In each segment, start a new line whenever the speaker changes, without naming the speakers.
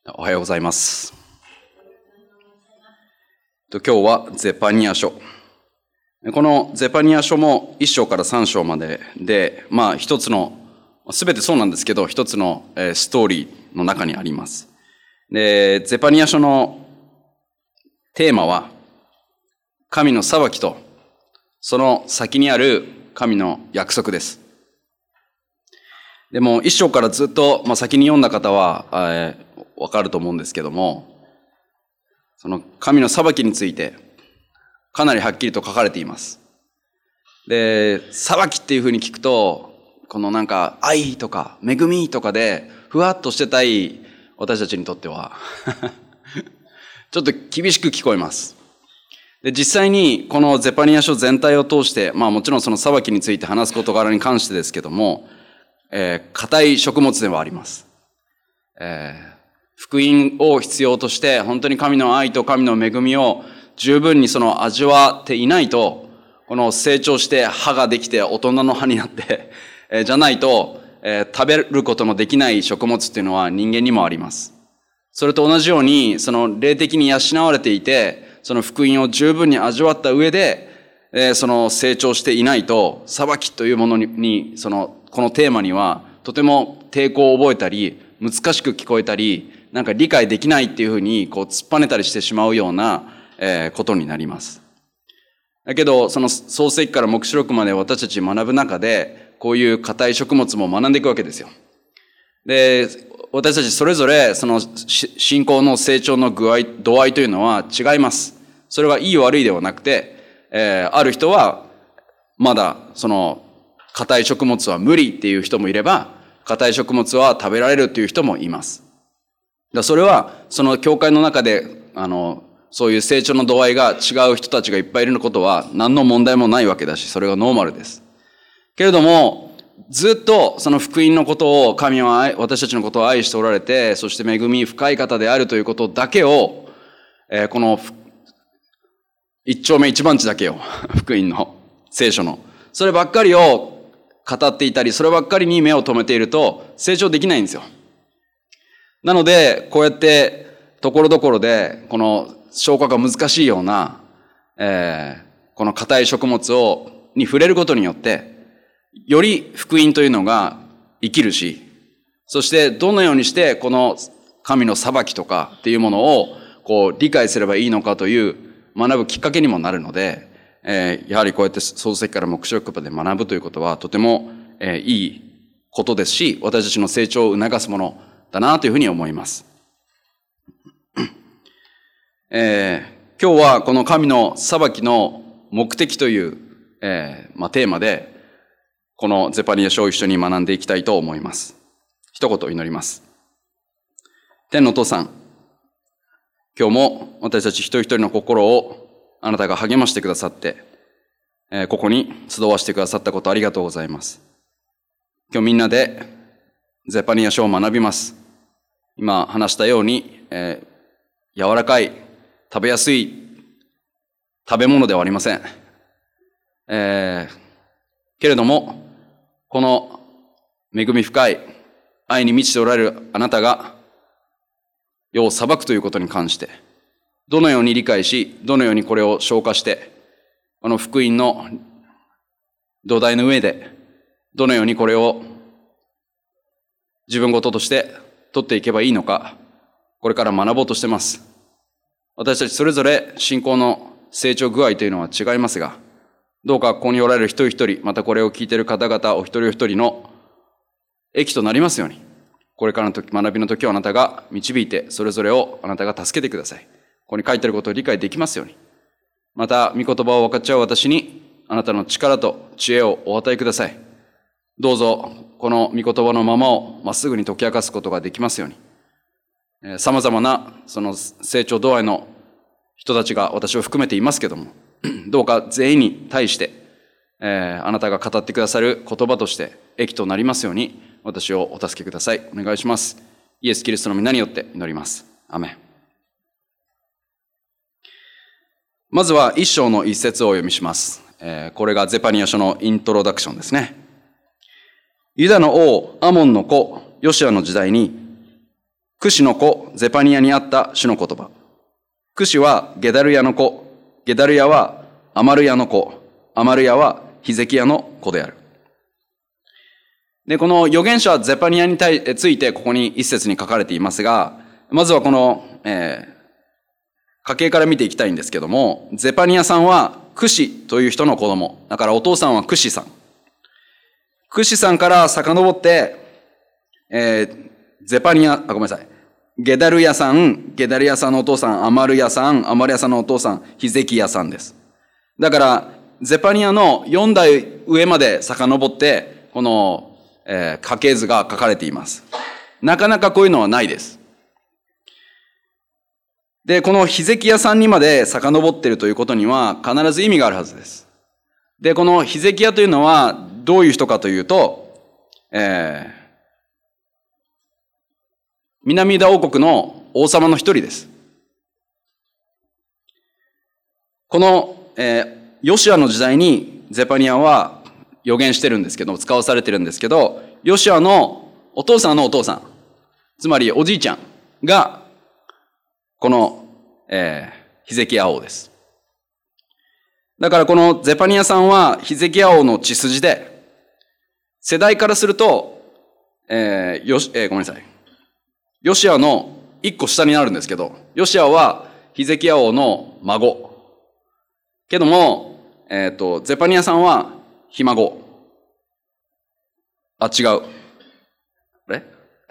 おはようございます。今日はゼパニア書。このゼパニア書も1章から3章までで、一つの、すべてそうなんですけど、一つのストーリーの中にあります。で、ゼパニア書のテーマは、神の裁きと、その先にある神の約束です。でも、1章からずっと、先に読んだ方は、わかると思うんですけども、その神の裁きについてかなりはっきりと書かれています。で、裁きっていうふうに聞くと、この愛とか恵みとかでふわっとしてたい私たちにとってはちょっと厳しく聞こえます。で、実際にこのゼパニア書全体を通して、もちろんその裁きについて話す事柄に関してですけども、固い食物ではあります。福音を必要として本当に神の愛と神の恵みを十分に味わっていないと、この成長して歯ができて大人の歯になってじゃないと、食べることのできない食物っていうのは人間にもあります。それと同じように、霊的に養われていて、その福音を十分に味わった上で、成長していないと、裁きというものに、このテーマにはとても抵抗を覚えたり、難しく聞こえたり、理解できないっていうふうに突っぱねたりしてしまうような、ことになります。だけど、創世記から黙示録まで私たち学ぶ中で、こういう固い食物も学んでいくわけですよ。で、私たちそれぞれ信仰の成長の度合いというのは違います。それはいい悪いではなくて、ある人はまだ固い食物は無理っていう人もいれば、固い食物は食べられるっていう人もいます。それは、教会の中で、そういう成長の度合いが違う人たちがいっぱいいることは何の問題もないわけだし、それがノーマルです。けれども、ずっとその福音のことを、神は私たちのことを愛しておられて、そして恵み深い方であるということだけを、この一丁目一番地だけを、福音の聖書の、そればっかりを語っていたり、そればっかりに目を留めていると成長できないんですよ。なので、こうやって、ところどころで、この消化が難しいような、この固い食物に触れることによって、より福音というのが生きるし、そしてどのようにしてこの神の裁きとかっていうものを理解すればいいのかという学ぶきっかけにもなるので、やはりこうやって創世記から黙示録まで学ぶということはとても、いいことですし、私たちの成長を促すものだなというふうに思います。今日はこの神の裁きの目的という、テーマで、このゼパニア書を一緒に学んでいきたいと思います。一言祈ります。天のお父さん、今日も私たち一人一人の心をあなたが励ましてくださって、ここに集わしてくださったことありがとうございます。今日みんなでゼパニア書を学びます。今話したように、柔らかい、食べやすい食べ物ではありません。けれども、この恵み深い愛に満ちておられるあなたが世を裁くということに関して、どのように理解し、どのようにこれを消化して、この福音の土台の上で、どのようにこれを自分事として取っていけばいいのか、これから学ぼうとしています。私たちそれぞれ信仰の成長具合というのは違いますが、どうかここにおられる一人一人、またこれを聞いている方々お一人お一人の益となりますように、これからの学びの時をあなたが導いて、それぞれをあなたが助けてください。ここに書いてあることを理解できますように。また、御言葉を分かち合う私に、あなたの力と知恵をお与えください。どうぞ、この御言葉のままをまっすぐに解き明かすことができますように。様々なその成長度合いの人たちが私を含めていますけども、どうか全員に対して、あなたが語ってくださる言葉として益となりますように、私をお助けください。お願いします。イエス・キリストの皆によって祈ります。アメン。まずは一章の一節をお読みします。これがゼパニア書のイントロダクションですね。ユダの王アモンの子ヨシアの時代に、 クシの子、ゼパニアにあった主の言葉。クシはゲダルヤの子、ゲダルヤはアマルヤの子、アマルヤはヒゼキヤの子である。で、この預言者ゼパニアについてここに一節に書かれていますが、まずはこの、家系から見ていきたいんですけども、ゼパニアさんはクシという人の子供。だからお父さんはクシさん。クシさんから遡って、ゼパニア、ごめんなさい。ゲダルヤさん、ゲダルヤさんのお父さん、アマルヤさん、アマルヤさんのお父さん、ヒゼキヤさんです。だから、ゼパニアの4代上まで遡って、この、家系図が書かれています。なかなかこういうのはないです。で、このヒゼキヤさんにまで遡っているということには必ず意味があるはずです。で、このヒゼキヤというのはどういう人かというと、南ユダ王国の王様の一人です。この、ヨシアの時代にゼパニアは預言してるんですけど、使わされてるんですけど、ヨシアのお父さんのお父さん、つまりおじいちゃんが、この、ヒゼキヤ王です。だからこのゼパニアさんはヒゼキヤ王の血筋で、世代からすると、ごめんなさい。ヨシアの一個下になるんですけど、ヨシアはヒゼキヤ王の孫。けども、ゼパニアさんはひ孫。あ、違う。あれ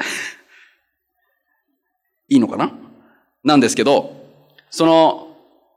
いいのかななんですけど、その、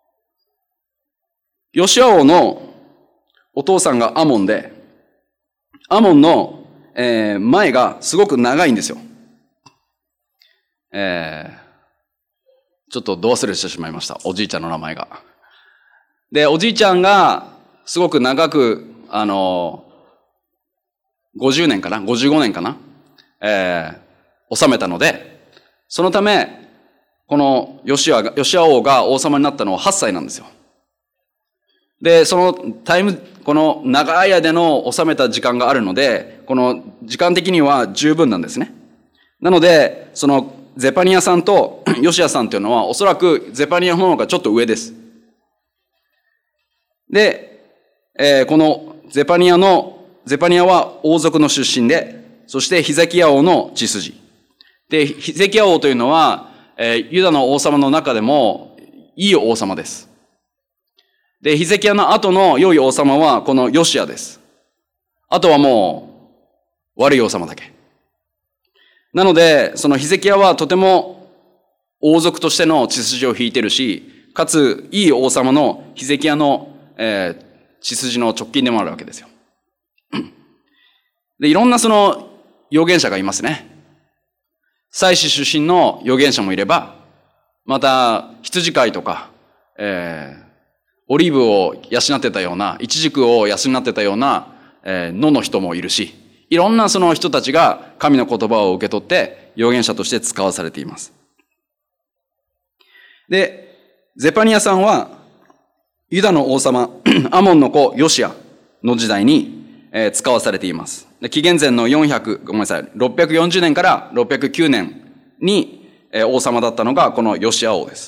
ヨシア王のお父さんがアモンで、アモンの、前がすごく長いんですよ。ちょっとど忘れしてしまいました。おじいちゃんの名前が。で、おじいちゃんがすごく長く、50年かな ?55 年かな治めたので、そのため、このヨシア王が王様になったのは8歳なんですよ。で、そのこの長い間の治めた時間があるので、この時間的には十分なんですね。なので、そのゼパニアさんとヨシアさんというのはおそらくゼパニアの方がちょっと上です。で、このゼパニアは王族の出身で、そしてヒゼキヤ王の血筋。で、ヒゼキヤ王というのは、ユダの王様の中でもいい王様です。で、ヒゼキヤの後の良い王様はこのヨシアです。あとはもう悪い王様だけ。なので、そのヒゼキヤはとても王族としての血筋を引いてるし、かついい王様のヒゼキヤの、血筋の直近でもあるわけですよ。で、いろんなその預言者がいますね。祭司出身の預言者もいれば、また羊飼いとか、オリーブを養ってたような、イチジクを養ってたような、野の人もいるし、いろんなその人たちが神の言葉を受け取って預言者として使わされています。で、ゼパニアさんはユダの王様アモンの子ヨシアの時代に、使わされています。で、紀元前の640年から609年に、王様だったのがこのヨシア王です。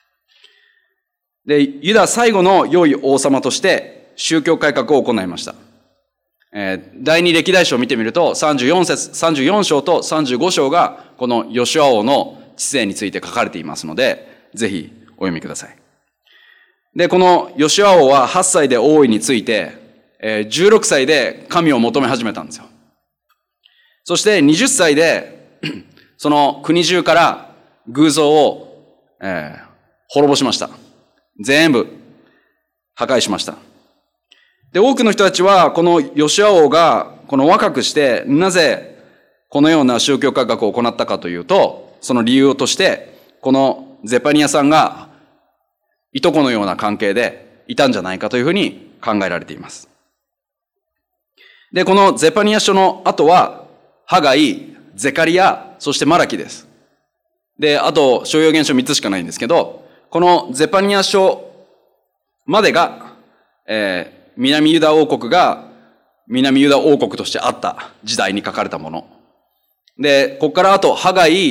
で、ユダ最後の良い王様として宗教改革を行いました。第二歴代史を見てみると34章と35章がこのヨシュア王の治世について書かれていますので、ぜひお読みください。で、このヨシュア王は8歳で王位について、16歳で神を求め始めたんですよ。そして20歳でその国中から偶像を、滅ぼしました。全部破壊しました。で、多くの人たちは、このヨシュア王が、この若くして、なぜ、このような宗教改革を行ったかというと、その理由として、このゼパニアさんが、いとこのような関係でいたんじゃないかというふうに考えられています。で、このゼパニア書の後は、ハガイ、ゼカリア、そしてマラキです。で、あと、小預言書3つしかないんですけど、このゼパニア書までが、南ユダ王国が南ユダ王国としてあった時代に書かれたもの。で、ここからあと、ハガイ、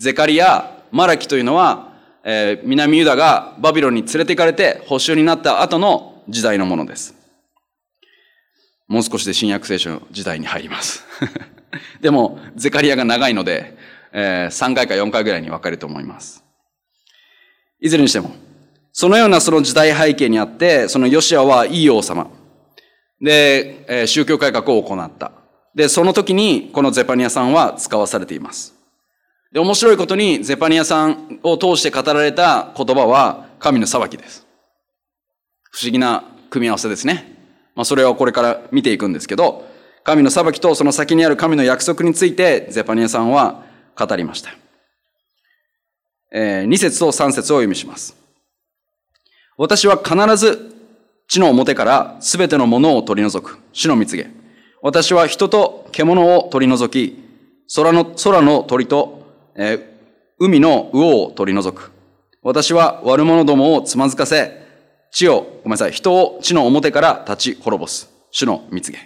ゼカリヤ、マラキというのは、南ユダがバビロンに連れて行かれて捕囚になった後の時代のものです。もう少しで新約聖書の時代に入ります。でも、ゼカリヤが長いので、3回か4回ぐらいに分かれると思います。いずれにしても、そのようなその時代背景にあって、そのヨシアはいい王様。で、宗教改革を行った。で、その時にこのゼパニヤさんは使わされています。で、面白いことにゼパニヤさんを通して語られた言葉は神の裁きです。不思議な組み合わせですね。それをこれから見ていくんですけど、神の裁きとその先にある神の約束についてゼパニヤさんは語りました。2節と3節を読みします。私は必ず地の表からすべてのものを取り除く。主の蜜げ。私は人と獣を取り除き、空の鳥と、海の魚を取り除く。私は悪者どもをつまずかせ、人を地の表から立ち滅ぼす。主の蜜げ。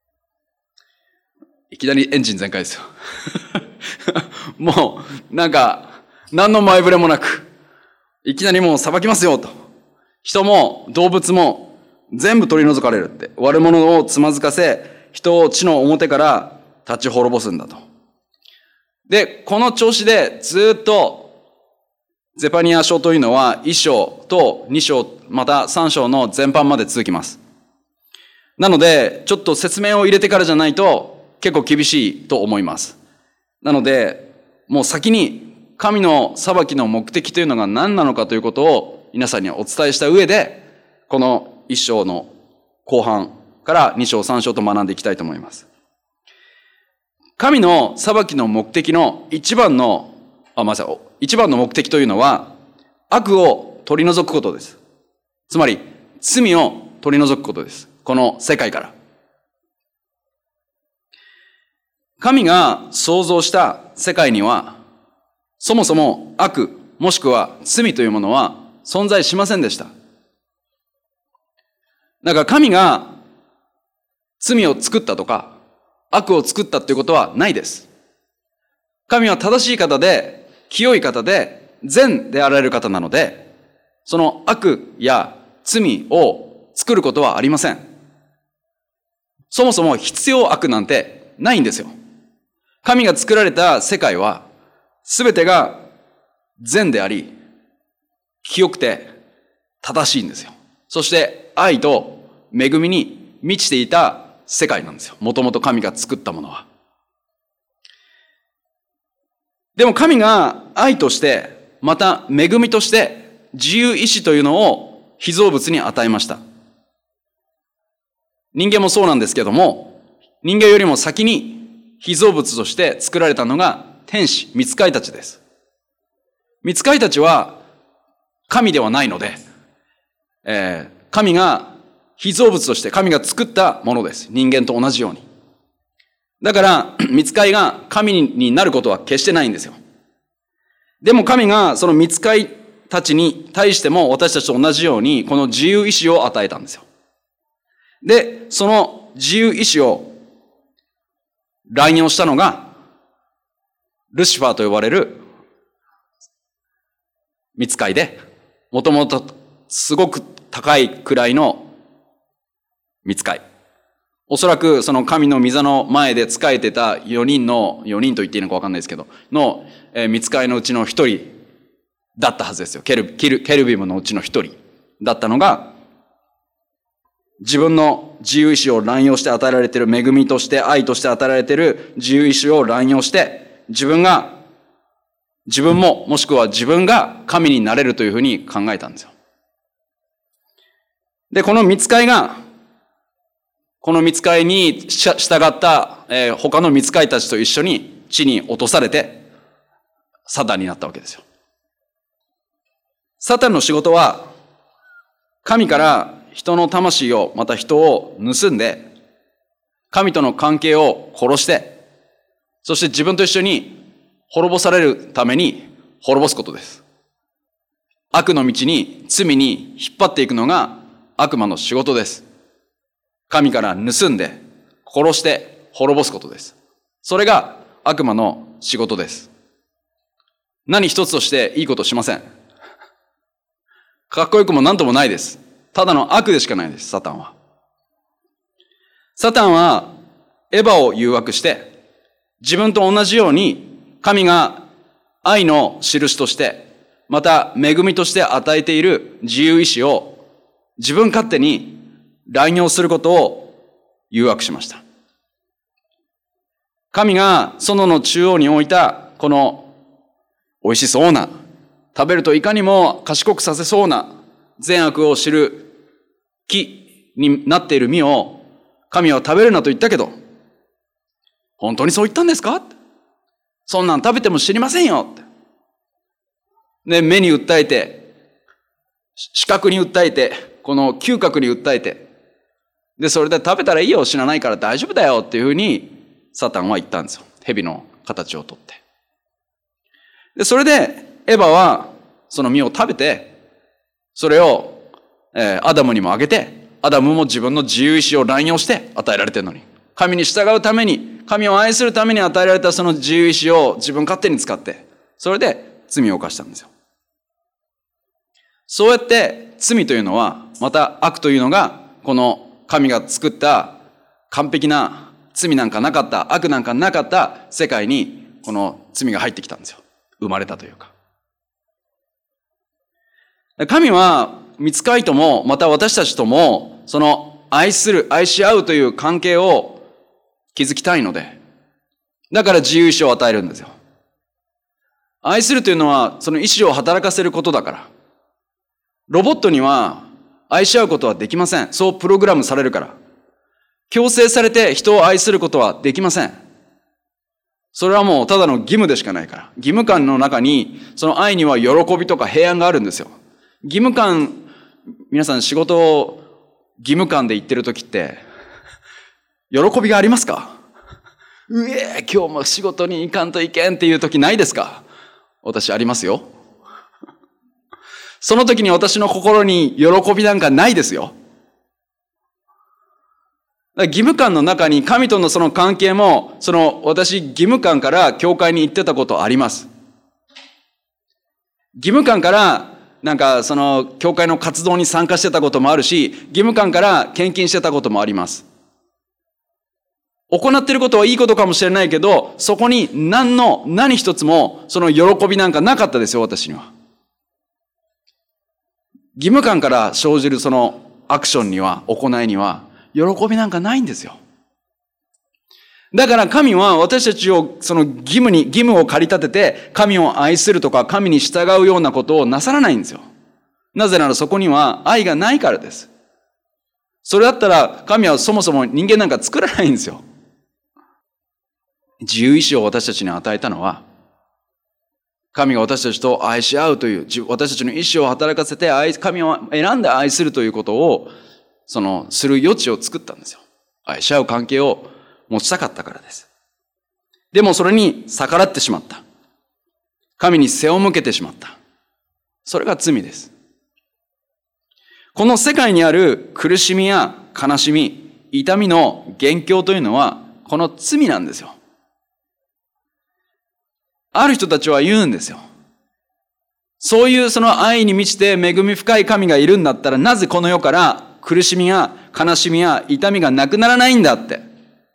いきなりエンジン全開ですよ。もう、何の前触れもなく、いきなりもう裁きますよと。人も動物も全部取り除かれるって。悪者をつまずかせ、人を地の表から立ち滅ぼすんだと。で、この調子でずっとゼパニヤ書というのは1章と2章、また3章の全般まで続きます。なので、ちょっと説明を入れてからじゃないと結構厳しいと思います。なので、もう先に神の裁きの目的というのが何なのかということを皆さんにお伝えした上で、この1章の後半から2章3章と学んでいきたいと思います。神の裁きの目的の一番の目的というのは、悪を取り除くことです。つまり、罪を取り除くことです。この世界から。神が創造した世界には、そもそも悪、もしくは罪というものは存在しませんでした。だから神が罪を作ったとか、悪を作ったっていうことはないです。神は正しい方で、清い方で、善であられる方なので、その悪や罪を作ることはありません。そもそも必要悪なんてないんですよ。神が作られた世界は、すべてが善であり、清くて正しいんですよ。そして愛と恵みに満ちていた世界なんですよ。もともと神が作ったものは。でも神が愛として、また恵みとして自由意志というのを被造物に与えました。人間もそうなんですけども、人間よりも先に被造物として作られたのが天使、御使いたちです。御使いたちは神ではないので、神が被造物として神が作ったものです。人間と同じように。だから、御使いが神になることは決してないんですよ。でも神がその御使いたちに対しても私たちと同じようにこの自由意志を与えたんですよ。で、その自由意志を乱用したのが、ルシファーと呼ばれる御使いで、もともとすごく高い位の御使い。おそらくその神の御座の前で仕えてた4人と言っていいのか分かんないですけど、の御使いのうちの1人だったはずですよ。ケルビムのうちの1人だったのが、自分の自由意志を乱用して与えられている恵みとして愛として与えられている自由意志を乱用して、自分ももしくは自分が神になれるというふうに考えたんですよ。で、この御使いに従った、他の御使いたちと一緒に地に落とされて、サタンになったわけですよ。サタンの仕事は、神から人の魂を、また人を盗んで、神との関係を殺して、そして自分と一緒に滅ぼされるために滅ぼすことです。悪の道に、罪に引っ張っていくのが悪魔の仕事です。神から盗んで、殺して滅ぼすことです。それが悪魔の仕事です。 何一つとしていいことしません。かっこよくもなんともないです。ただの悪でしかないです、サタンは。サタンはエヴァを誘惑して、自分と同じように神が愛の印として、また恵みとして与えている自由意志を自分勝手に乱用することを誘惑しました。神が園の中央に置いたこの美味しそうな、食べるといかにも賢くさせそうな善悪を知る木になっている実を神は食べるなと言ったけど、本当にそう言ったんですか？そんなん食べても知りませんよ。で、目に訴えて、視覚に訴えて、この嗅覚に訴えて、で、それで食べたらいいよ、死なないから大丈夫だよっていうふうにサタンは言ったんですよ。蛇の形をとって。で、それでエヴァはその実を食べて、それを、アダムにもあげて、アダムも自分の自由意志を乱用して与えられてるのに、神に従うために、神を愛するために与えられたその自由意志を自分勝手に使って、それで罪を犯したんですよ。そうやって罪というのは、また悪というのが、この神が作った完璧な罪なんかなかった、悪なんかなかった世界に、この罪が入ってきたんですよ。生まれたというか。神は、御使いとも、また私たちとも、その愛する、愛し合うという関係を築きたいので、だから自由意志を与えるんですよ。愛するというのは、その意志を働かせることだから。ロボットには愛し合うことはできません。そうプログラムされるから。強制されて人を愛することはできません。それはもうただの義務でしかないから。義務感の中に、その愛には喜びとか平安があるんですよ。義務感、皆さん仕事を義務感で言ってるときって、喜びがありますか？今日も仕事に行かんといけんっていうときないですか？私ありますよ。その時に私の心に喜びなんかないですよ。義務感の中に神とのその関係も、その私義務感から教会に行ってたことあります。義務感からなんかその教会の活動に参加してたこともあるし、義務感から献金してたこともあります。行っていることはいいことかもしれないけど、そこに何一つもその喜びなんかなかったですよ、私には。義務感から生じるそのアクションには、行いには、喜びなんかないんですよ。だから神は私たちをその義務を駆り立てて、神を愛するとか神に従うようなことをなさらないんですよ。なぜならそこには愛がないからです。それだったら神はそもそも人間なんか作らないんですよ。自由意志を私たちに与えたのは、神が私たちと愛し合うという、私たちの意志を働かせて神を選んで愛するということを、する余地を作ったんですよ。愛し合う関係を持ちたかったからです。でもそれに逆らってしまった。神に背を向けてしまった。それが罪です。この世界にある苦しみや悲しみ、痛みの元凶というのは、この罪なんですよ。ある人たちは言うんですよ。そういうその愛に満ちて恵み深い神がいるんだったら、なぜこの世から苦しみや悲しみや痛みがなくならないんだって。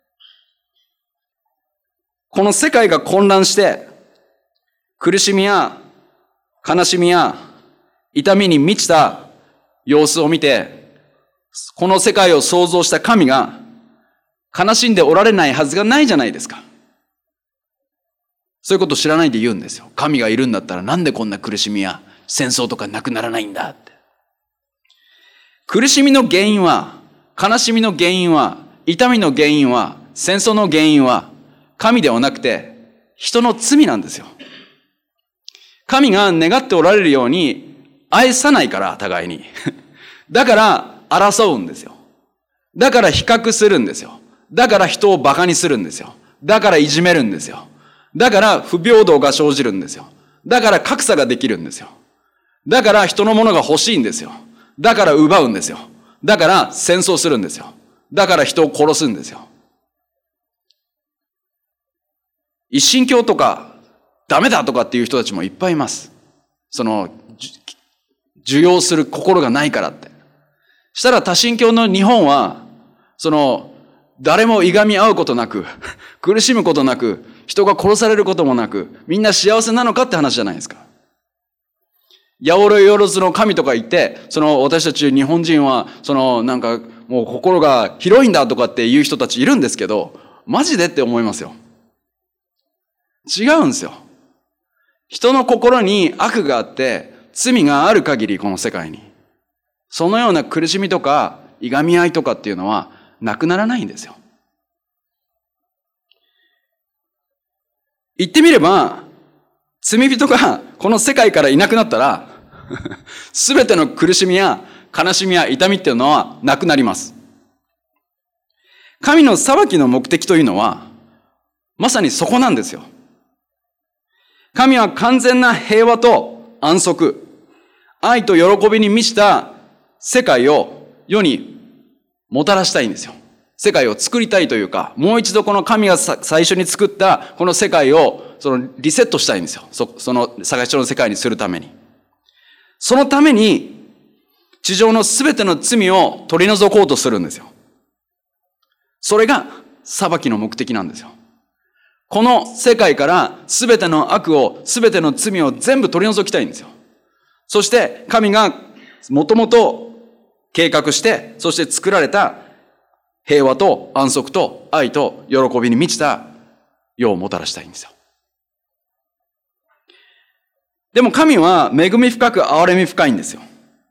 この世界が混乱して、苦しみや悲しみや痛みに満ちた様子を見て、この世界を創造した神が悲しんでおられないはずがないじゃないですか。そういうことを知らないで言うんですよ。神がいるんだったらなんでこんな苦しみや戦争とかなくならないんだって。苦しみの原因は、悲しみの原因は、痛みの原因は、戦争の原因は、神ではなくて人の罪なんですよ。神が願っておられるように愛さないから、互いに。だから争うんですよ。だから比較するんですよ。だから人をバカにするんですよ。だからいじめるんですよ。だから不平等が生じるんですよ。だから格差ができるんですよ。だから人のものが欲しいんですよ。だから奪うんですよ。だから戦争するんですよ。だから人を殺すんですよ。一神教とかダメだとかっていう人たちもいっぱいいます。受容する心がないからって。したら多神教の日本は、誰もいがみ合うことなく、苦しむことなく、人が殺されることもなく、みんな幸せなのかって話じゃないですか。八百万の神とか言って、私たち日本人は、もう心が広いんだとかっていう人たちいるんですけど、マジでって思いますよ。違うんですよ。人の心に悪があって、罪がある限りこの世界に、そのような苦しみとか、いがみ合いとかっていうのは、なくならないんですよ。言ってみれば、罪人がこの世界からいなくなったら、すべての苦しみや悲しみや痛みっていうのはなくなります。神の裁きの目的というのは、まさにそこなんですよ。神は完全な平和と安息、愛と喜びに満ちた世界を世にもたらしたいんですよ。世界を作りたいというか、もう一度この神が最初に作ったこの世界をリセットしたいんですよ。その最初の世界にするために。そのために地上のすべての罪を取り除こうとするんですよ。それが裁きの目的なんですよ。この世界からすべての悪を、すべての罪を全部取り除きたいんですよ。そして神がもともと計画して、そして作られた平和と安息と愛と喜びに満ちた世をもたらしたいんですよ。でも神は恵み深く憐れみ深いんですよ。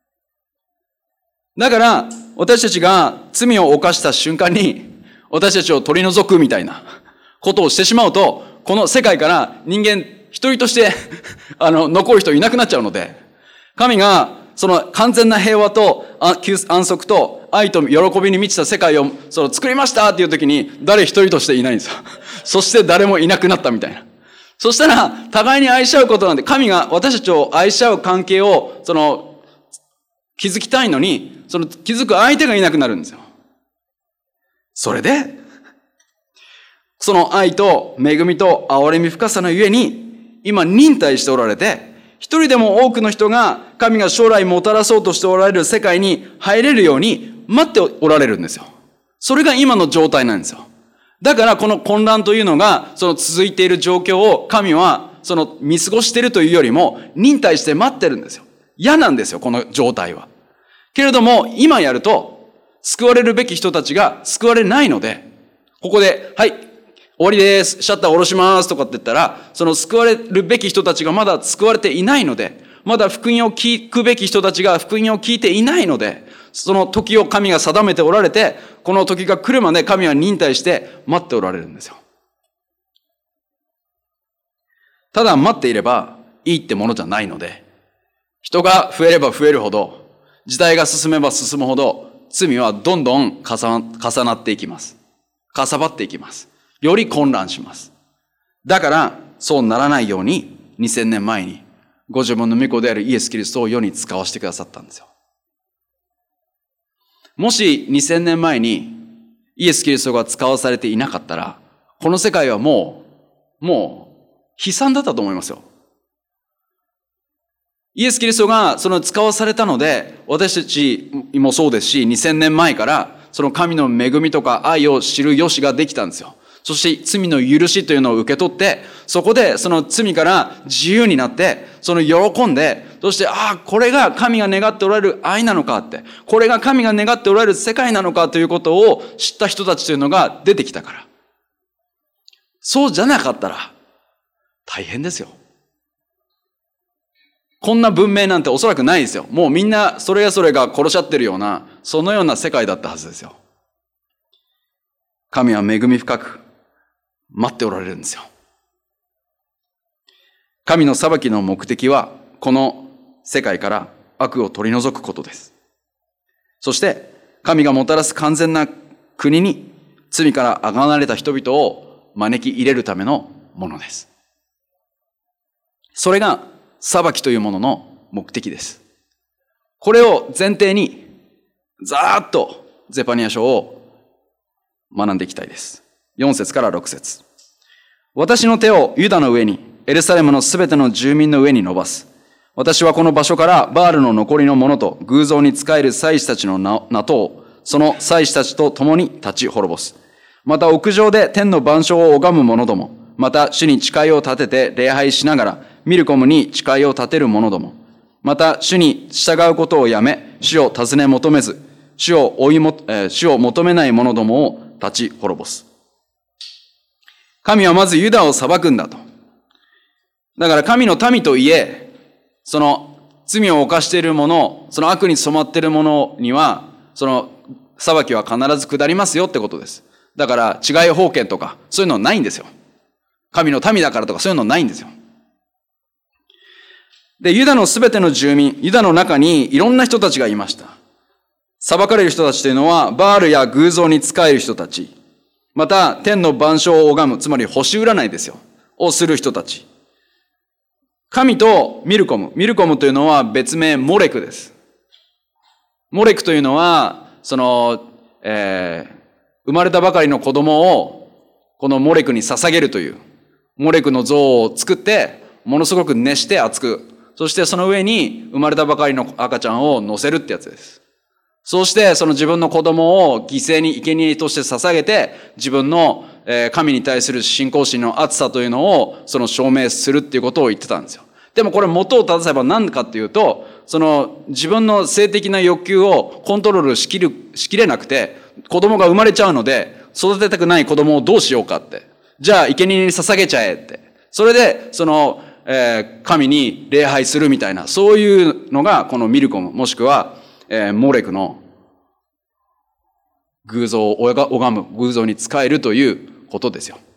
だから私たちが罪を犯した瞬間に私たちを取り除くみたいなことをしてしまうと、この世界から人間一人として残る人いなくなっちゃうので、神がその完全な平和と安息と愛と喜びに満ちた世界を作りましたっていう時に誰一人としていないんですよ。そして誰もいなくなったみたいな。そしたら互いに愛し合うことなんで、神が私たちを愛し合う関係を築きたいのに、気づく相手がいなくなるんですよ。それでその愛と恵みと憐れみ深さのゆえに今忍耐しておられて、一人でも多くの人が神が将来もたらそうとしておられる世界に入れるように待っておられるんですよ。それが今の状態なんですよ。だからこの混乱というのが続いている状況を神は見過ごしているというよりも忍耐して待ってるんですよ。嫌なんですよ、この状態は。けれども今やると救われるべき人たちが救われないので、ここではい終わりです、シャッター下ろしますとかって言ったら、救われるべき人たちがまだ救われていないので、まだ福音を聞くべき人たちが福音を聞いていないので、その時を神が定めておられて、この時が来るまで神は忍耐して待っておられるんですよ。ただ待っていればいいってものじゃないので、人が増えれば増えるほど、時代が進めば進むほど、罪はどんどん重なっていきます。かさばっていきます。より混乱します。だからそうならないように2000年前にご自分の御子であるイエス・キリストを世に使わせてくださったんですよ。もし2000年前にイエス・キリストが使わされていなかったら、この世界はもう悲惨だったと思いますよ。イエス・キリストが使わされたので、私たちもそうですし、2000年前から神の恵みとか愛を知る良しができたんですよ。そして罪の許しというのを受け取って、そこでその罪から自由になって、喜んで、そして、これが神が願っておられる愛なのかって、これが神が願っておられる世界なのかということを知った人たちというのが出てきたから。そうじゃなかったら、大変ですよ。こんな文明なんておそらくないですよ。もうみんなそれぞれが殺し合ってるような、そのような世界だったはずですよ。神は恵み深く待っておられるんですよ。神の裁きの目的は、この世界から悪を取り除くことです。そして、神がもたらす完全な国に罪からあがなれた人々を招き入れるためのものです。それが裁きというものの目的です。これを前提に、ざーっとゼパニヤ書を学んでいきたいです。4節から6節。私の手をユダの上に、 エルサレムのすべての住民の上に伸ばす。私はこの場所からバールの残りの者と偶像に仕える祭司たちの名とを、その祭司たちと共に立ち滅ぼす。また屋上で天の万象を拝む者ども、また主に誓いを立てて礼拝しながら、ミルコムに誓いを立てる者ども、また主に従うことをやめ、主を尋ね求めず、主を求めない者どもを立ち滅ぼす。神はまずユダを裁くんだと。だから神の民といえ、その罪を犯している者、その悪に染まっている者には、その裁きは必ず下りますよってことです。だから違い封建とかそういうのないんですよ。神の民だからとかそういうのないんですよ。で、ユダのすべての住民、ユダの中にいろんな人たちがいました。裁かれる人たちというのは、バールや偶像に仕える人たち、また天の万象を拝む、つまり星占いですよ、をする人たち。神とミルコムというのは別名モレクです。モレクというのは、生まれたばかりの子供をこのモレクに捧げるという、モレクの像を作って、ものすごく熱して熱く、そしてその上に生まれたばかりの赤ちゃんを乗せるってやつです。そうしてその自分の子供を犠牲に生贄として捧げて、自分の神に対する信仰心の厚さというのをその証明するっていうことを言ってたんですよ。でもこれ元を正せば何かっていうと、その自分の性的な欲求をコントロールしきれなくて、子供が生まれちゃうので、育てたくない子供をどうしようかって。じゃあ生贄に捧げちゃえって。それで神に礼拝するみたいな、そういうのがこのミルコム、もしくはモレクの偶像を拝む、偶像に仕えるということですよ。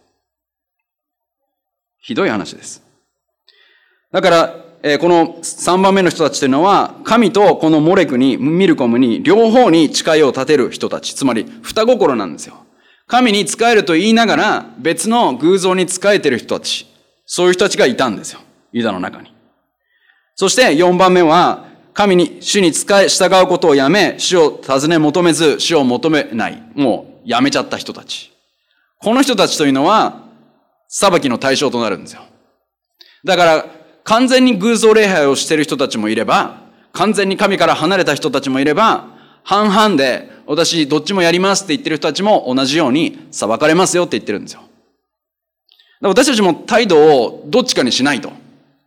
ひどい話です。だから、この3番目の人たちというのは、神とこのモレクに、ミルコムに、両方に誓いを立てる人たち。つまり、二心なんですよ。神に仕えると言いながら、別の偶像に仕えている人たち。そういう人たちがいたんですよ。ユダの中に。そして4番目は、主に従うことをやめ、主を尋ね求めず、主を求めない。もうやめちゃった人たち。この人たちというのは、裁きの対象となるんですよ。だから、完全に偶像礼拝をしている人たちもいれば、完全に神から離れた人たちもいれば、半々で、私どっちもやりますって言ってる人たちも同じように裁かれますよって言ってるんですよ。私たちも態度をどっちかにしないと。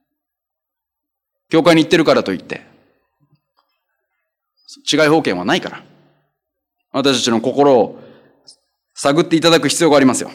教会に行ってるからといって、違い封建はないから。私たちの心を探っていただく必要がありますよ。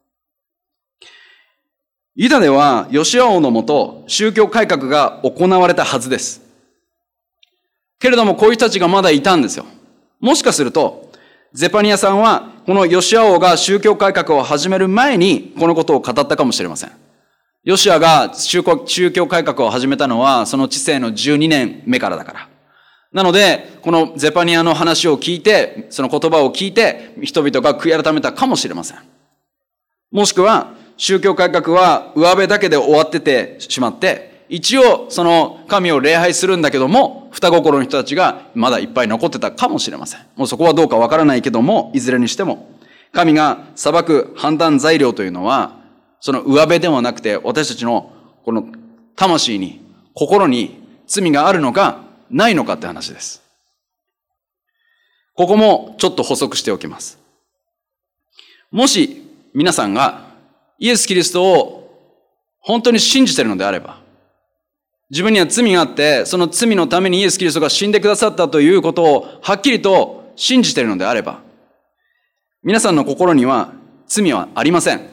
ユダではヨシア王のもと宗教改革が行われたはずです。けれどもこういう人たちがまだいたんですよ。もしかするとゼパニヤさんはこのヨシア王が宗教改革を始める前にこのことを語ったかもしれません。ヨシアが宗教改革を始めたのはその治世の12年目からだから。なのでこのゼパニヤの話を聞いて、その言葉を聞いて人々が悔い改めたかもしれません。もしくは宗教改革は上辺だけで終わっててしまって、一応その神を礼拝するんだけども、二心の人たちがまだいっぱい残ってたかもしれません。もうそこはどうかわからないけども、いずれにしても、神が裁く判断材料というのは、その上辺ではなくて、私たちのこの魂に、心に罪があるのか、ないのかって話です。ここもちょっと補足しておきます。もし皆さんがイエス・キリストを本当に信じているのであれば、自分には罪があって、その罪のためにイエス・キリストが死んでくださったということをはっきりと信じているのであれば、皆さんの心には罪はありません。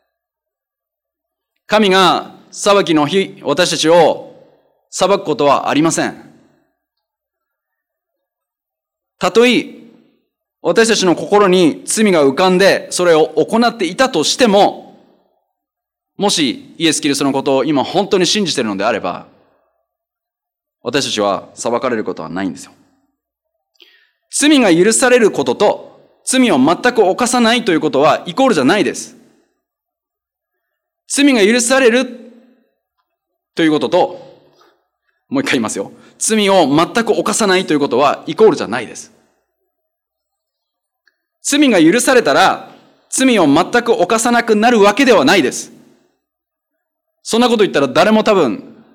神が裁きの日、私たちを裁くことはありません。たとえ私たちの心に罪が浮かんでそれを行っていたとしても、もしイエス・キリストのことを今本当に信じているのであれば、私たちは裁かれることはないんですよ。罪が許されることと罪を全く犯さないということはイコールじゃないです。罪が許されるということと、もう一回言いますよ。罪を全く犯さないということはイコールじゃないです。罪が許されたら罪を全く犯さなくなるわけではないです。 そんなこと言ったら誰も多分、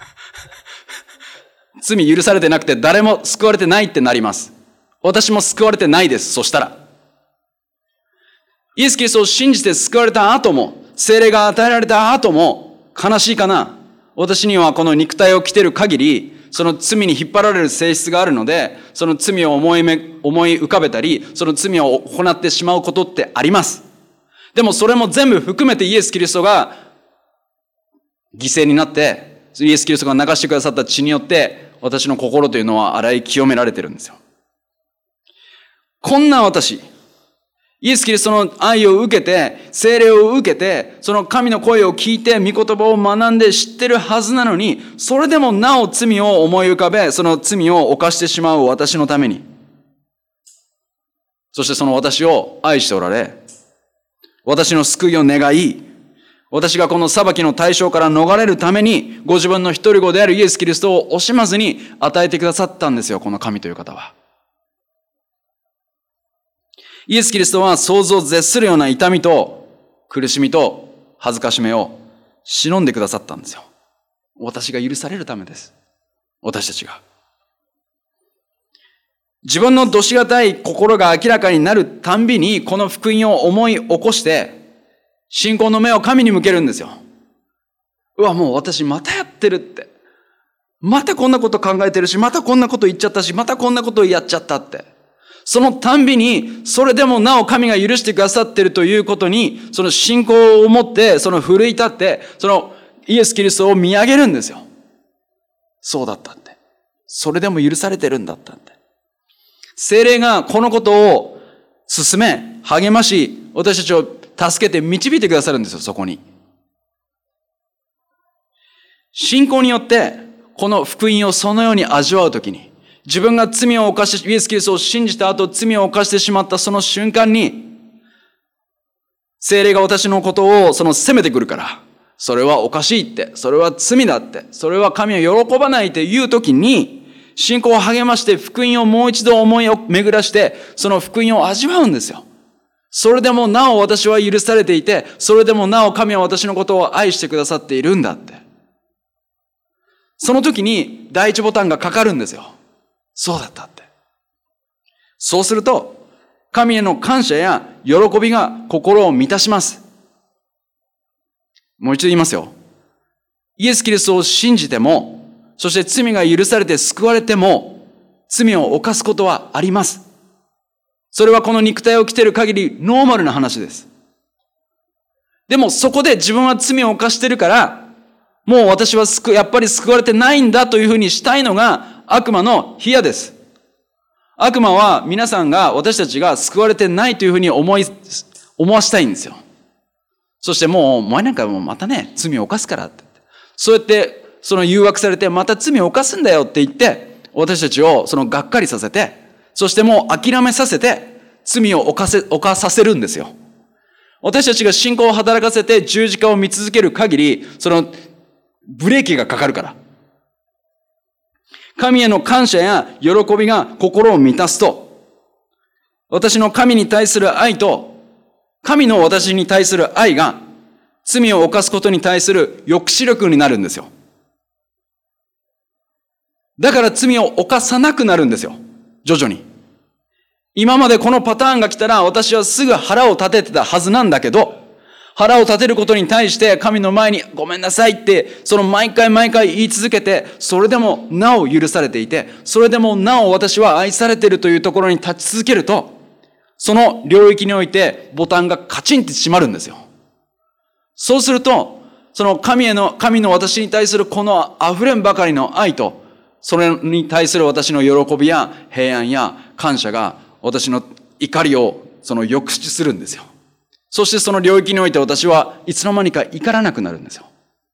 罪許されてなくて誰も救われてないってなります。私も救われてないです。そしたら。イエス・キリストを信じて救われた後も、聖霊が与えられた後も、悲しいかな。私にはこの肉体を着ている限り、その罪に引っ張られる性質があるので、その罪を思い浮かべたり、その罪を行ってしまうことってあります。でもそれも全部含めてイエス・キリストが犠牲になって、イエス・キリストが流してくださった血によって、私の心というのは洗い清められてるんですよ。こんな私、イエス・キリストの愛を受けて、聖霊を受けて、その神の声を聞いて、御言葉を学んで知ってるはずなのに、それでもなお罪を思い浮かべ、その罪を犯してしまう私のために、そしてその私を愛しておられ、私の救いを願い、私がこの裁きの対象から逃れるために、ご自分の一人子であるイエス・キリストを惜しまずに与えてくださったんですよ、この神という方は。イエス・キリストは想像を絶するような痛みと苦しみと恥ずかしめを忍んでくださったんですよ。私が許されるためです。私たちが。自分のどしがたい心が明らかになるたんびに、この福音を思い起こして、信仰の目を神に向けるんですよ。うわ、もう私またやってるって。またこんなこと考えてるし、またこんなこと言っちゃったし、またこんなことやっちゃったって。そのたんびに、それでもなお神が許してくださっているということに、その信仰を持って、その奮い立って、そのイエス・キリストを見上げるんですよ。そうだったって。それでも許されてるんだったって。聖霊がこのことを進め、励まし、私たちを助けて導いてくださるんですよ、そこに。信仰によって、この福音をそのように味わうときに、自分が罪を犯して、イエス・キリストを信じた後、罪を犯してしまったその瞬間に、聖霊が私のことを責めてくるから、それはおかしいって、それは罪だって、それは神を喜ばないっていうときに、信仰を励まして福音をもう一度思いを巡らして、その福音を味わうんですよ。それでもなお私は許されていて、それでもなお神は私のことを愛してくださっているんだって。その時に第一ボタンがかかるんですよ。そうだったって。そうすると、神への感謝や喜びが心を満たします。もう一度言いますよ。イエス・キリストを信じても、そして罪が許されて救われても、罪を犯すことはあります。それはこの肉体を着ている限りノーマルな話です。でもそこで自分は罪を犯してるから、もう私はやっぱり救われてないんだというふうにしたいのが悪魔の冷やです。悪魔は皆さんが、私たちが救われてないというふうに思わしたいんですよ。そしてもう、お前なんかもうまたね、罪を犯すからって。そうやって、その誘惑されて、また罪を犯すんだよって言って、私たちをがっかりさせて、そしてもう諦めさせて、罪を犯させるんですよ。私たちが信仰を働かせて十字架を見続ける限り、ブレーキがかかるから。神への感謝や喜びが心を満たすと、私の神に対する愛と、神の私に対する愛が、罪を犯すことに対する抑止力になるんですよ。だから罪を犯さなくなるんですよ。徐々に。今までこのパターンが来たら、私はすぐ腹を立ててたはずなんだけど、腹を立てることに対して神の前にごめんなさいって、毎回言い続けて、それでもなお許されていて、それでもなお私は愛されているというところに立ち続けると、その領域においてボタンがカチンって閉まるんですよ。そうすると、神の私に対するこの溢れんばかりの愛と、それに対する私の喜びや平安や感謝が私の怒りを抑止するんですよ。そしてその領域において私はいつの間にか怒らなくなるんですよ。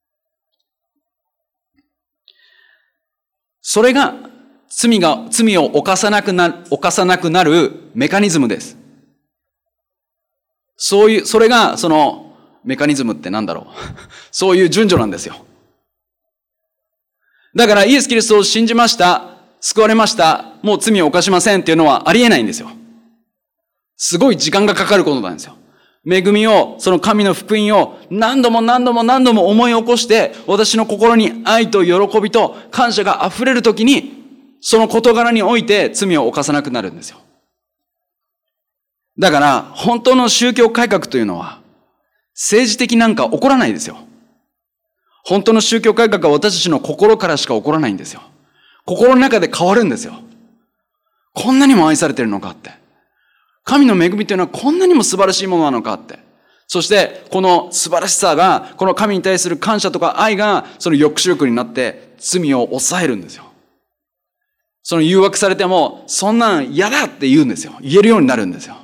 それが罪を犯さなくなるメカニズムです。それがメカニズムってなんだろう。そういう順序なんですよ。だからイエス・キリストを信じました、救われました、もう罪を犯しませんっていうのはありえないんですよ。すごい時間がかかることなんですよ。 恵みを、その神の福音を何度も何度も何度も思い起こして、私の心に愛と喜びと感謝が溢れるときに、その事柄において罪を犯さなくなるんですよ。だから、本当の宗教改革というのは、政治的なんか起こらないですよ。本当の宗教改革は私たちの心からしか起こらないんですよ。心の中で変わるんですよ。こんなにも愛されてるのかって。神の恵みというのはこんなにも素晴らしいものなのかって。そして、この素晴らしさが、この神に対する感謝とか愛が、その抑止力になって罪を抑えるんですよ。その誘惑されても、そんなん嫌だって言うんですよ。言えるようになるんですよ。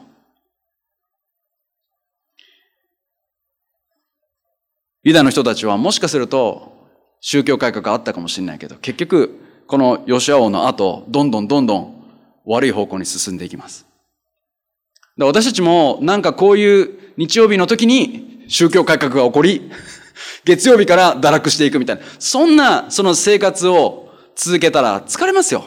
ユダの人たちはもしかすると宗教改革があったかもしれないけど、結局、このヨシュア王の後、どんどん悪い方向に進んでいきます。で、私たちもなんかこういう日曜日の時に宗教改革が起こり、月曜日から堕落していくみたいな、そんなその生活を続けたら疲れますよ。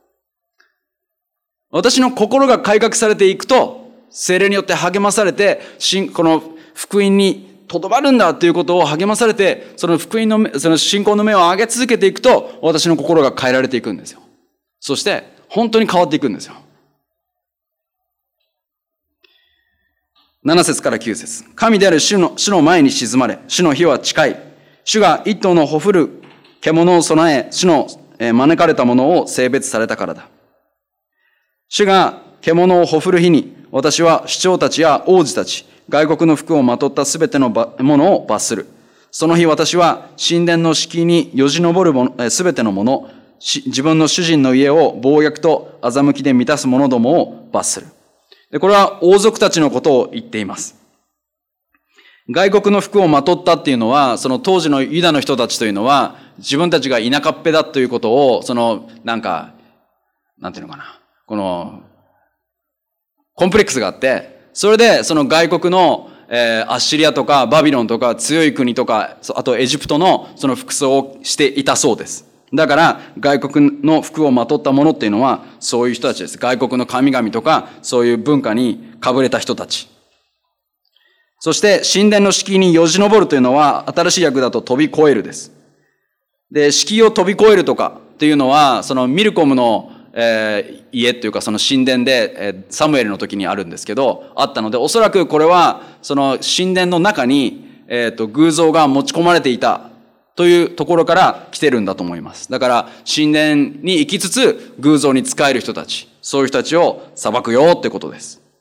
私の心が改革されていくと、聖霊によって励まされて、この福音にとどまるんだということを励まされて、その福音の、その信仰の目を上げ続けていくと、私の心が変えられていくんですよ。そして、本当に変わっていくんですよ。7節から9節。神である主の前に静まれ、主の日は近い。主が一頭のほふる獣を備え、主の招かれたものを性別されたからだ。主が獣をほふる日に、私は首長たちや王子たち、外国の服をまとったすべてのものを罰する。その日私は神殿の敷居によじ登るすべてのもの、自分の主人の家を暴虐と欺きで満たす者どもを罰する。で、これは王族たちのことを言っています。外国の服をまとったっていうのは、その当時のユダの人たちというのは、自分たちが田舎っぺだということを、なんていうのかな。コンプレックスがあって、それでその外国の、アッシリアとかバビロンとか強い国とか、あとエジプトのその服装をしていたそうです。だから外国の服をまとったものっていうのはそういう人たちです。外国の神々とかそういう文化にかぶれた人たち。そして神殿の敷居によじ登るというのは新しい訳だと飛び越えるです。で、敷居を飛び越えるとかっていうのはそのミルコムの家というかその神殿でサムエルの時にあるんですけど、あったのでおそらくこれはその神殿の中に偶像が持ち込まれていたというところから来てるんだと思います。だから神殿に行きつつ偶像に仕える人たち、そういう人たちを裁くよってことです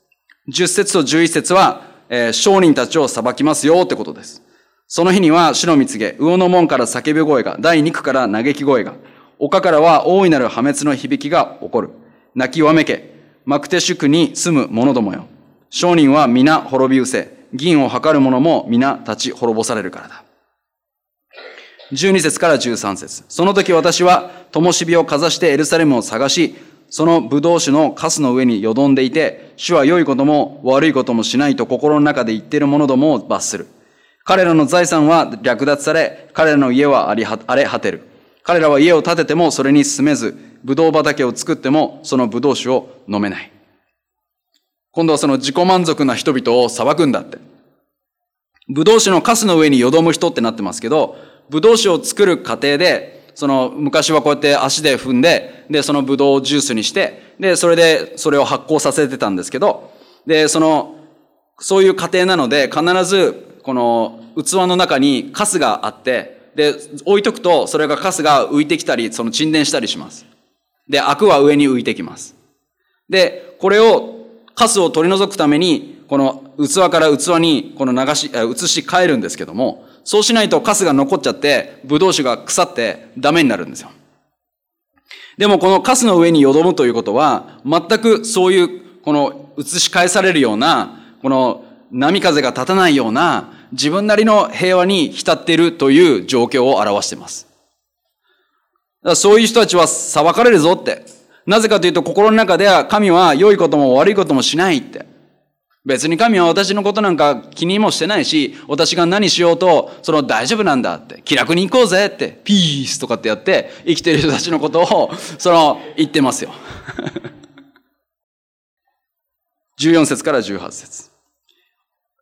。10節と11節は商人たちを裁きますよってことです。その日には主の御告げ、魚の門から叫び声が、第二区から嘆き声が、丘からは大いなる破滅の響きが起こる。泣きわめけ、マクテシュクに住む者どもよ。商人は皆滅び失せ、銀を測る者も皆立ち滅ぼされるからだ。12節から13節。その時私は灯火をかざしてエルサレムを探し、その葡萄酒のカスの上によどんでいて、主は良いことも悪いこともしないと心の中で言っている者どもを罰する。彼らの財産は略奪され、彼らの家は荒れ果てる。彼らは家を建ててもそれに住めず、葡萄畑を作ってもその葡萄酒を飲めない。今度はその自己満足な人々を裁くんだって。葡萄酒のカスの上によどむ人ってなってますけど、葡萄酒を作る過程で、昔はこうやって足で踏んで、で、その葡萄をジュースにして、で、それを発酵させてたんですけど、で、そういう過程なので、必ず、この器の中にカスがあって、で、置いとくと、それがカスが浮いてきたり、沈殿したりします。で、アクは上に浮いてきます。で、これを、カスを取り除くために、この器から器に、移し替えるんですけども、そうしないとカスが残っちゃって、葡萄酒が腐ってダメになるんですよ。でもこのカスの上によどむということは、全くそういう、移し替えされるような、波風が立たないような、自分なりの平和に浸っているという状況を表しています。だからそういう人たちは裁かれるぞって。なぜかというと心の中では神は良いことも悪いこともしないって。別に神は私のことなんか気にもしてないし、私が何しようと、大丈夫なんだって。気楽に行こうぜって。ピースとかってやって生きている人たちのことを、言ってますよ。14節から18節。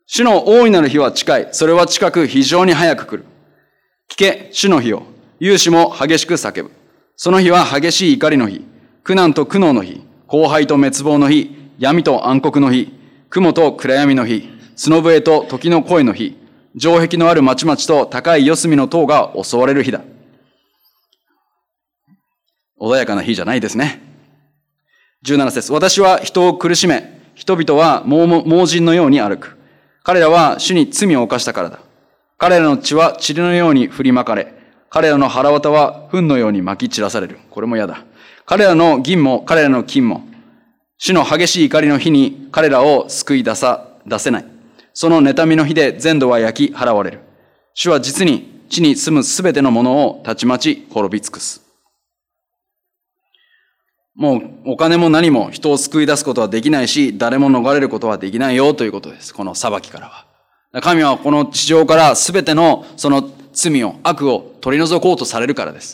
主の大いなる日は近い。それは近く非常に早く来る。聞け、主の日を。勇士も激しく叫ぶ。その日は激しい怒りの日。苦難と苦悩の日。荒廃と滅亡の日。闇と暗黒の日。雲と暗闇の日。角笛と時の声の日。城壁のある町々と高い四隅の塔が襲われる日だ。穏やかな日じゃないですね。17節。私は人を苦しめ、人々は盲人のように歩く。彼らは主に罪を犯したからだ。彼らの血は塵のように振りまかれ、彼らの腹渡は糞のように撒き散らされる。これも嫌だ。彼らの銀も彼らの金も、主の激しい怒りの日に彼らを救い出せない。その妬みの日で全土は焼き払われる。主は実に地に住むすべてのものをたちまち滅び尽くす。もうお金も何も人を救い出すことはできないし、誰も逃れることはできないよということです。この裁きからは。神はこの地上からすべてのその罪を、悪を取り除こうとされるからです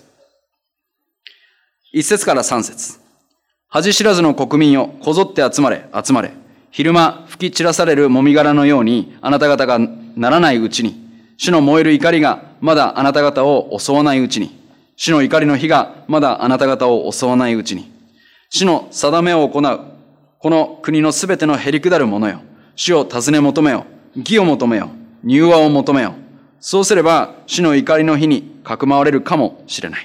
。1節から3節。恥知らずの国民よ、こぞって集まれ、集まれ。昼間吹き散らされるもみ殻のように、あなた方がならないうちに、主の燃える怒りがまだあなた方を襲わないうちに、主の怒りの火がまだあなた方を襲わないうちに、主の定めを行う、この国のすべてのへりくだる者よ。主を尋ね求めよ。義を求めよ。柔和を求めよ。そうすれば、主の怒りの日にかくまわれるかもしれない。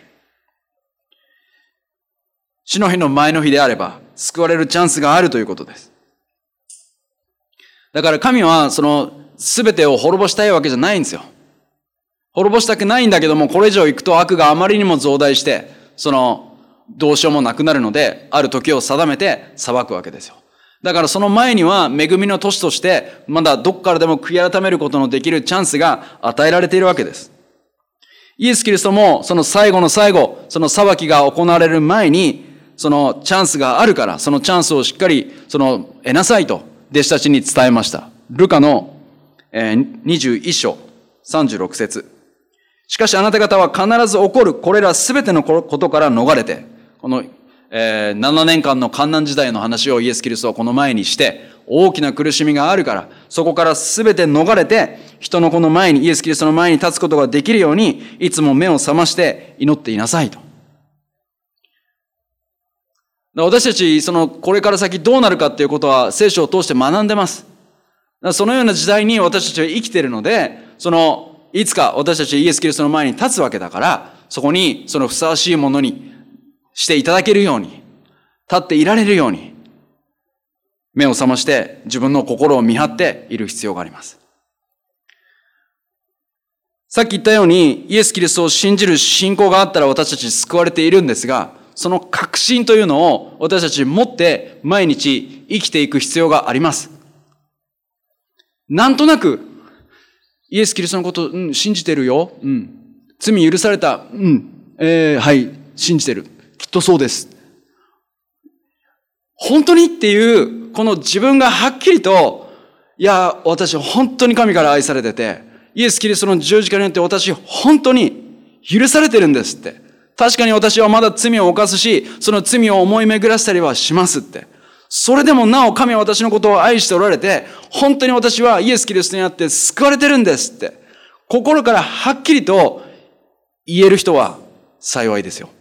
主の日の前の日であれば、救われるチャンスがあるということです。だから神は、その、すべてを滅ぼしたいわけじゃないんですよ。滅ぼしたくないんだけども、これ以上行くと悪があまりにも増大して、どうしようもなくなるので、ある時を定めて裁くわけですよ。だからその前には恵みの年として、まだどこからでも悔い改めることのできるチャンスが与えられているわけです。イエス・キリストもその最後の最後、その裁きが行われる前に、そのチャンスがあるから、そのチャンスをしっかり得なさいと弟子たちに伝えました。ルカの21章36節。しかしあなた方は必ず起こるこれらすべてのことから逃れて、この、7年間の患難時代の話をイエス・キリストはこの前にして、大きな苦しみがあるから、そこからすべて逃れて、人のこの前に、イエス・キリストの前に立つことができるように、いつも目を覚まして祈っていなさいと。私たち、これから先どうなるかっていうことは聖書を通して学んでます。そのような時代に私たちは生きているので、いつか私たちイエス・キリストの前に立つわけだから、そこにふさわしいものにしていただけるように、立っていられるように、目を覚まして自分の心を見張っている必要があります。さっき言ったように、イエス・キリストを信じる信仰があったら私たち救われているんですが、その確信というのを私たち持って毎日生きていく必要があります。なんとなく、イエス・キリストのこと、信じてるよ。罪許された。はい、信じてる。きっとそうです。本当にっていう、この自分がはっきりと、いや、私本当に神から愛されてて、イエス・キリストの十字架によって私本当に許されてるんですって。確かに私はまだ罪を犯すし、その罪を思い巡らせたりはしますって。それでもなお神は私のことを愛しておられて、本当に私はイエス・キリストにあって救われてるんですって。心からはっきりと言える人は幸いですよ。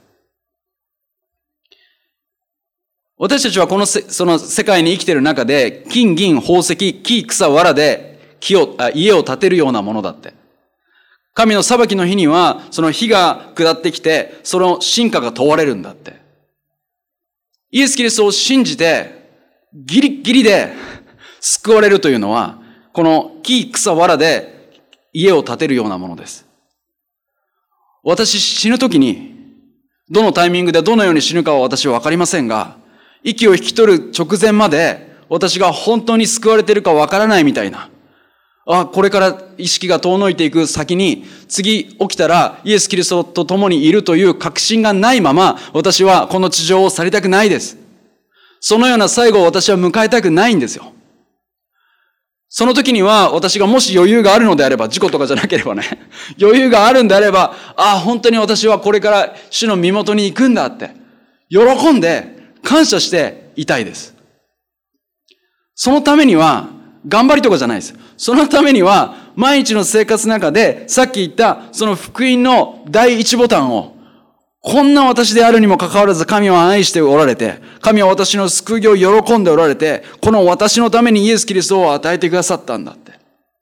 私たちはその世界に生きている中で、金、銀、宝石、木、草、藁で家を建てるようなものだって。神の裁きの日には、その火が下ってきて、その真価が問われるんだって。イエス・キリストを信じて、ギリギリで救われるというのは、この木、草、藁で家を建てるようなものです。私死ぬときに、どのタイミングでどのように死ぬかは私はわかりませんが、息を引き取る直前まで私が本当に救われているかわからないみたいな。これから意識が遠のいていく先に、次起きたらイエス・キリストと共にいるという確信がないまま、私はこの地上を去りたくないです。そのような最後を私は迎えたくないんですよ。その時には私がもし余裕があるのであれば、事故とかじゃなければね、余裕があるんであれば、本当に私はこれから主の身元に行くんだって、喜んで感謝していたいです。そのためには、 頑張りとかじゃないです。そのためには、毎日の生活の中で、さっき言った、その福音の第一ボタンを、こんな私であるにもかかわらず神は愛しておられて、神は私の救いを喜んでおられて、この私のためにイエス・キリストを与えてくださったんだって。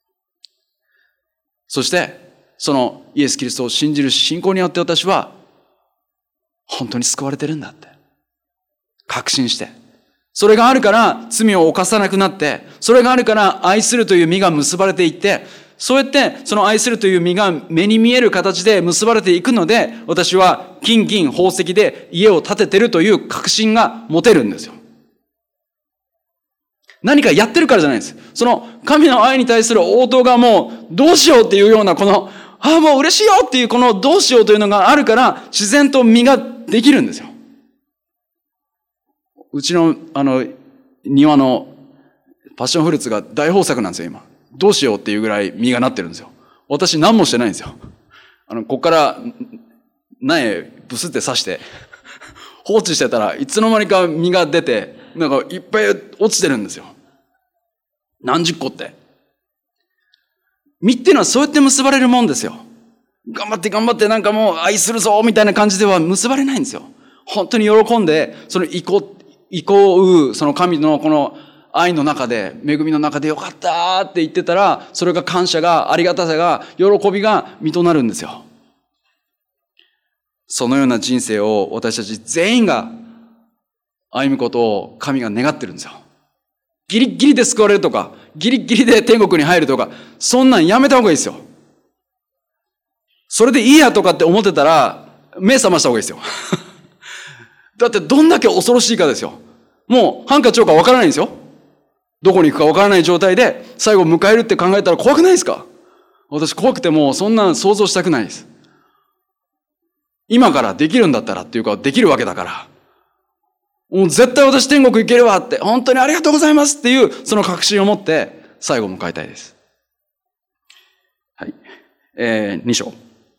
そして、そのイエス・キリストを信じる信仰によって私は、本当に救われてるんだって。確信して。それがあるから罪を犯さなくなって、それがあるから愛するという実が結ばれていって、そうやってその愛するという実が目に見える形で結ばれていくので、私は金銀宝石で家を建ててるという確信が持てるんですよ。何かやってるからじゃないです。その神の愛に対する応答がもうどうしようっていうようなこの、もう嬉しいよっていうこのどうしようというのがあるから自然と実ができるんですよ。うちの庭のパッションフルーツが大豊作なんですよ今。どうしようっていうぐらい実がなってるんですよ。私何もしてないんですよ。こっから苗ブスって刺して放置してたらいつの間にか実が出てなんかいっぱい落ちてるんですよ。何十個って。実っていうのはそうやって結ばれるもんですよ。頑張ってなんかもう愛するぞみたいな感じでは結ばれないんですよ。本当に喜んでそのその神のこの愛の中で、恵みの中でよかったって言ってたら、それが感謝が、ありがたさが、喜びが実となるんですよ。そのような人生を私たち全員が歩むことを神が願ってるんですよ。ギリギリで救われるとか、ギリギリで天国に入るとか、そんなんやめた方がいいですよ。それでいいやとかって思ってたら、目覚ました方がいいですよ。だってどんだけ恐ろしいかですよ。もう、ハンカチョウか分からないんですよ。どこに行くか分からない状態で最後を迎えるって考えたら怖くないですか？私怖くてもうそんな想像したくないです。今からできるんだったらっていうかできるわけだから。もう絶対私天国行けるわって、本当にありがとうございますっていうその確信を持って最後を迎えたいです。はい。2章。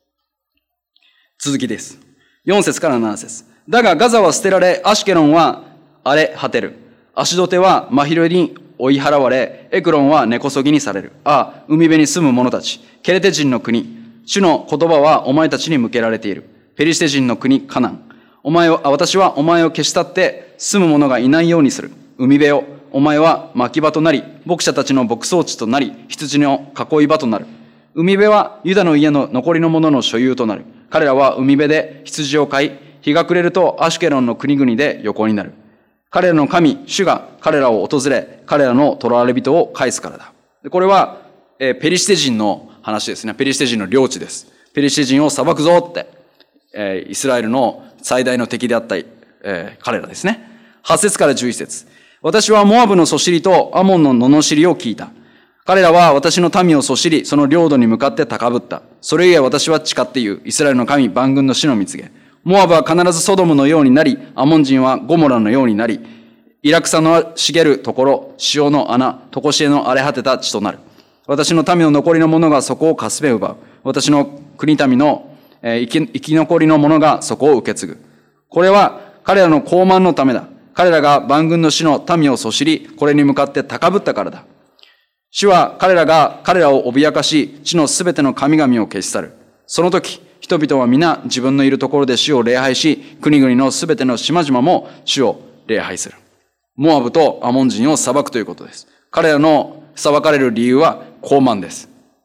続きです。4節から7節。だがガザは捨てられ、アシュケロンは荒れ果てる。アシドテは真昼に追い払われ、エクロンは根こそぎにされる。海辺に住む者たち、ケレテ人の国、主の言葉はお前たちに向けられている。ペリシテ人の国、カナン。私はお前を消し去って住む者がいないようにする。海辺よ、お前は牧場となり、牧者たちの牧草地となり、羊の囲い場となる。海辺はユダの家の残りの者の所有となる。彼らは海辺で羊を飼い、日が暮れるとアシュケロンの国々で横になる。彼らの神、主が彼らを訪れ、彼らの囚われ人を返すからだ。これは、ペリシテ人の話ですね。ペリシテ人の領地です。ペリシテ人を裁くぞって、イスラエルの最大の敵であった、彼らですね。8節から11節。私はモアブのそしりとアモンの罵りを聞いた。彼らは私の民をそしり、その領土に向かって高ぶった。それゆえ私は誓って言う。イスラエルの神、万軍の主の蜜げ。モアブは必ずソドムのようになり、アモン人はゴモラのようになり、イラクサの茂るところ、潮の穴、とこしえの荒れ果てた地となる。私の民の残りの者がそこをかすめ奪う。私の国民の生き残りの者がそこを受け継ぐ。これは彼らの傲慢のためだ。彼らが万軍の主の民をそしり、これに向かって高ぶったからだ。主は彼らを脅かし、地のすべての神々を消し去る。その時、人々は皆自分のいるところで主を礼拝し、国々のすべての島々も主を礼拝する。モアブとアモン人を裁くということです。彼らの裁かれる理由は傲慢です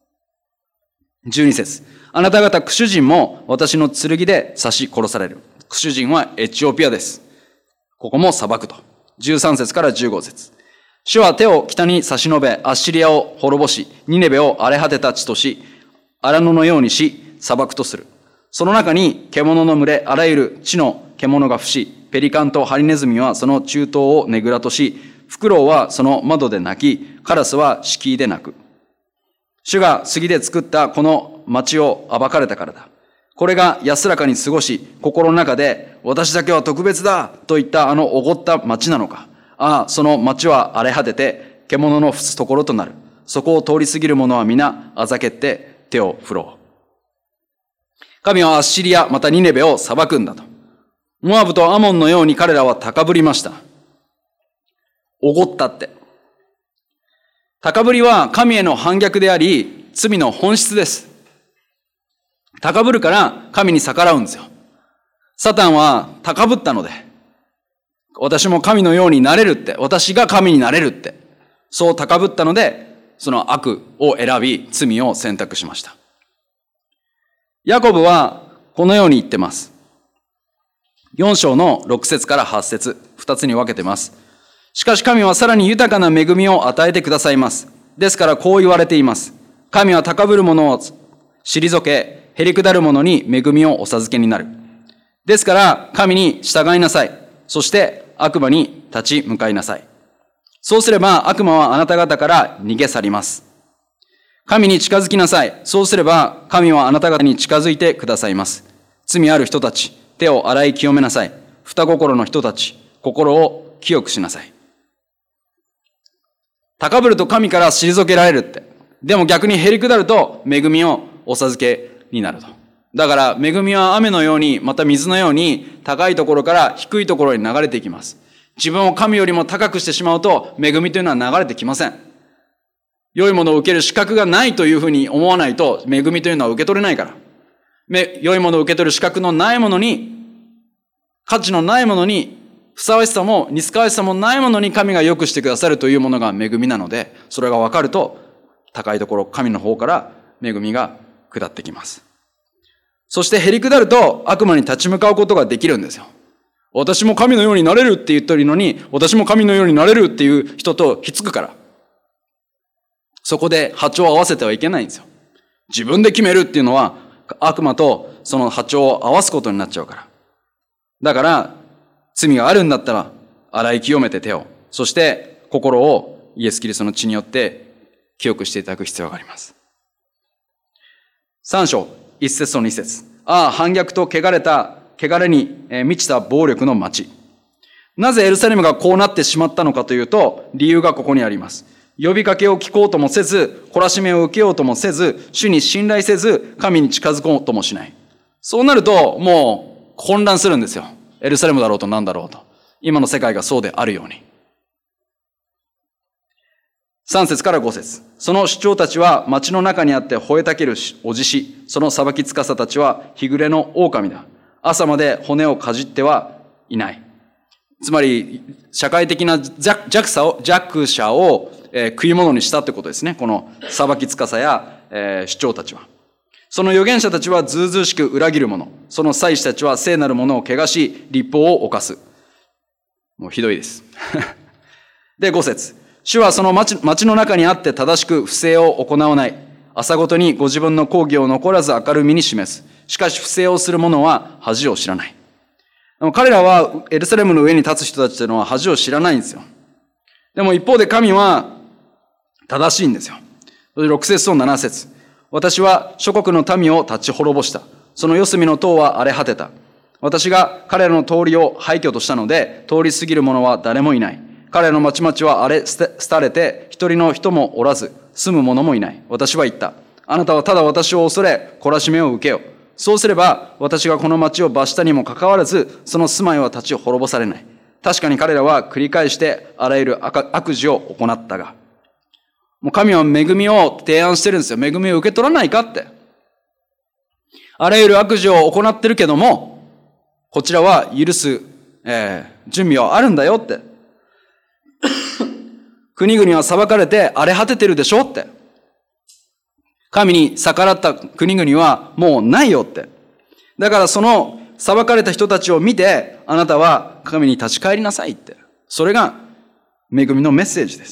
。12節。あなた方クシュ人も私の剣で刺し殺される。クシュ人はエチオピアです。ここも裁くと。13節から15節。主は手を北に差し伸べ、アッシリアを滅ぼし、ニネベを荒れ果てた地とし、荒野のようにし、裁くとする。その中に獣の群れ、あらゆる地の獣が伏し、ペリカンとハリネズミはその中東をねぐらとし、フクロウはその窓で鳴き、カラスは敷居で鳴く。主が杉で作ったこの町を暴かれたからだ。これが安らかに過ごし、心の中で私だけは特別だといったおごった町なのか。その町は荒れ果てて、獣の伏すところとなる。そこを通り過ぎる者は皆あざけって手を振ろう。神はアッシリア、またニネベを裁くんだと。モアブとアモンのように彼らは高ぶりました。おごったって。 高ぶりは神への反逆であり、罪の本質です。高ぶるから神に逆らうんですよ。サタンは高ぶったので、私も神のようになれるって、私が神になれるって、そう高ぶったので、その悪を選び、罪を選択しました。ヤコブはこのように言ってます。4章の6節から8節、2つに分けてます。しかし神はさらに豊かな恵みを与えてくださいます。ですからこう言われています。神は高ぶる者を退け、へりくだる者に恵みをお授けになる。ですから神に従いなさい。そして悪魔に立ち向かいなさい。そうすれば悪魔はあなた方から逃げ去ります。神に近づきなさい。そうすれば神はあなた方に近づいてくださいます。罪ある人たち、手を洗い清めなさい。二心の人たち、心を清くしなさい。高ぶると神から退けられるって。でも逆にへりくだると恵みをお授けになると。だから恵みは雨のように、また水のように高いところから低いところに流れていきます。自分を神よりも高くしてしまうと恵みというのは流れてきません。良いものを受ける資格がないというふうに思わないと恵みというのは受け取れないから。良いものを受け取る資格のないものに、価値のないものに、ふさわしさも似つかわしさもないものに神が良くしてくださるというものが恵みなので、それが分かると高いところ、神の方から恵みが下ってきます。そしてへりくだると悪魔に立ち向かうことができるんですよ。私も神のようになれるって言ってるのに、私も神のようになれるっていう人とひっつくから。そこで波長を合わせてはいけないんですよ。自分で決めるっていうのは悪魔とその波長を合わすことになっちゃうから。だから罪があるんだったら洗い清めて手を、そして心をイエス・キリストの血によって清くしていただく必要があります。3章1節と2節。ああ、反逆と汚れに満ちた暴力の町。なぜエルサレムがこうなってしまったのかというと、理由がここにあります。呼びかけを聞こうともせず、懲らしめを受けようともせず、主に信頼せず、神に近づこうともしない。そうなると、もう混乱するんですよ。エルサレムだろうと何だろうと。今の世界がそうであるように。3節から5節。その首長たちは町の中にあって吠えたけるおじし、その裁きつかさたちは日暮れの狼だ。朝まで骨をかじってはいない。つまり、社会的な弱者を食い物にしたってことですね。この裁きつかさや首長たちは。その預言者たちはずうずうしく裏切る者。その祭司たちは聖なるものを汚し、律法を犯す。もうひどいです。で、5節。主はその町の中にあって正しく不正を行わない。朝ごとにご自分の公義を残らず明るみに示す。しかし不正をする者は恥を知らない。でも彼らはエルサレムの上に立つ人たちというのは恥を知らないんですよ。でも一方で神は正しいんですよ。6節と7節。私は諸国の民を立ち滅ぼした。その四隅の塔は荒れ果てた。私が彼らの通りを廃墟としたので、通り過ぎる者は誰もいない。彼らの町々は荒れ廃れて、一人の人もおらず、住む者もいない。私は言った。あなたはただ私を恐れ、懲らしめを受けよ。そうすれば、私がこの町を罰したにもかかわらず、その住まいは立ち滅ぼされない。確かに彼らは繰り返してあらゆる悪事を行ったが。もう神は恵みを提案してるんですよ。恵みを受け取らないかって。あらゆる悪事を行ってるけども、こちらは許す、準備はあるんだよって。国々は裁かれて荒れ果ててるでしょって。神に逆らった国々はもうないよって。だからその裁かれた人たちを見て、あなたは神に立ち返りなさいって。それが恵みのメッセージです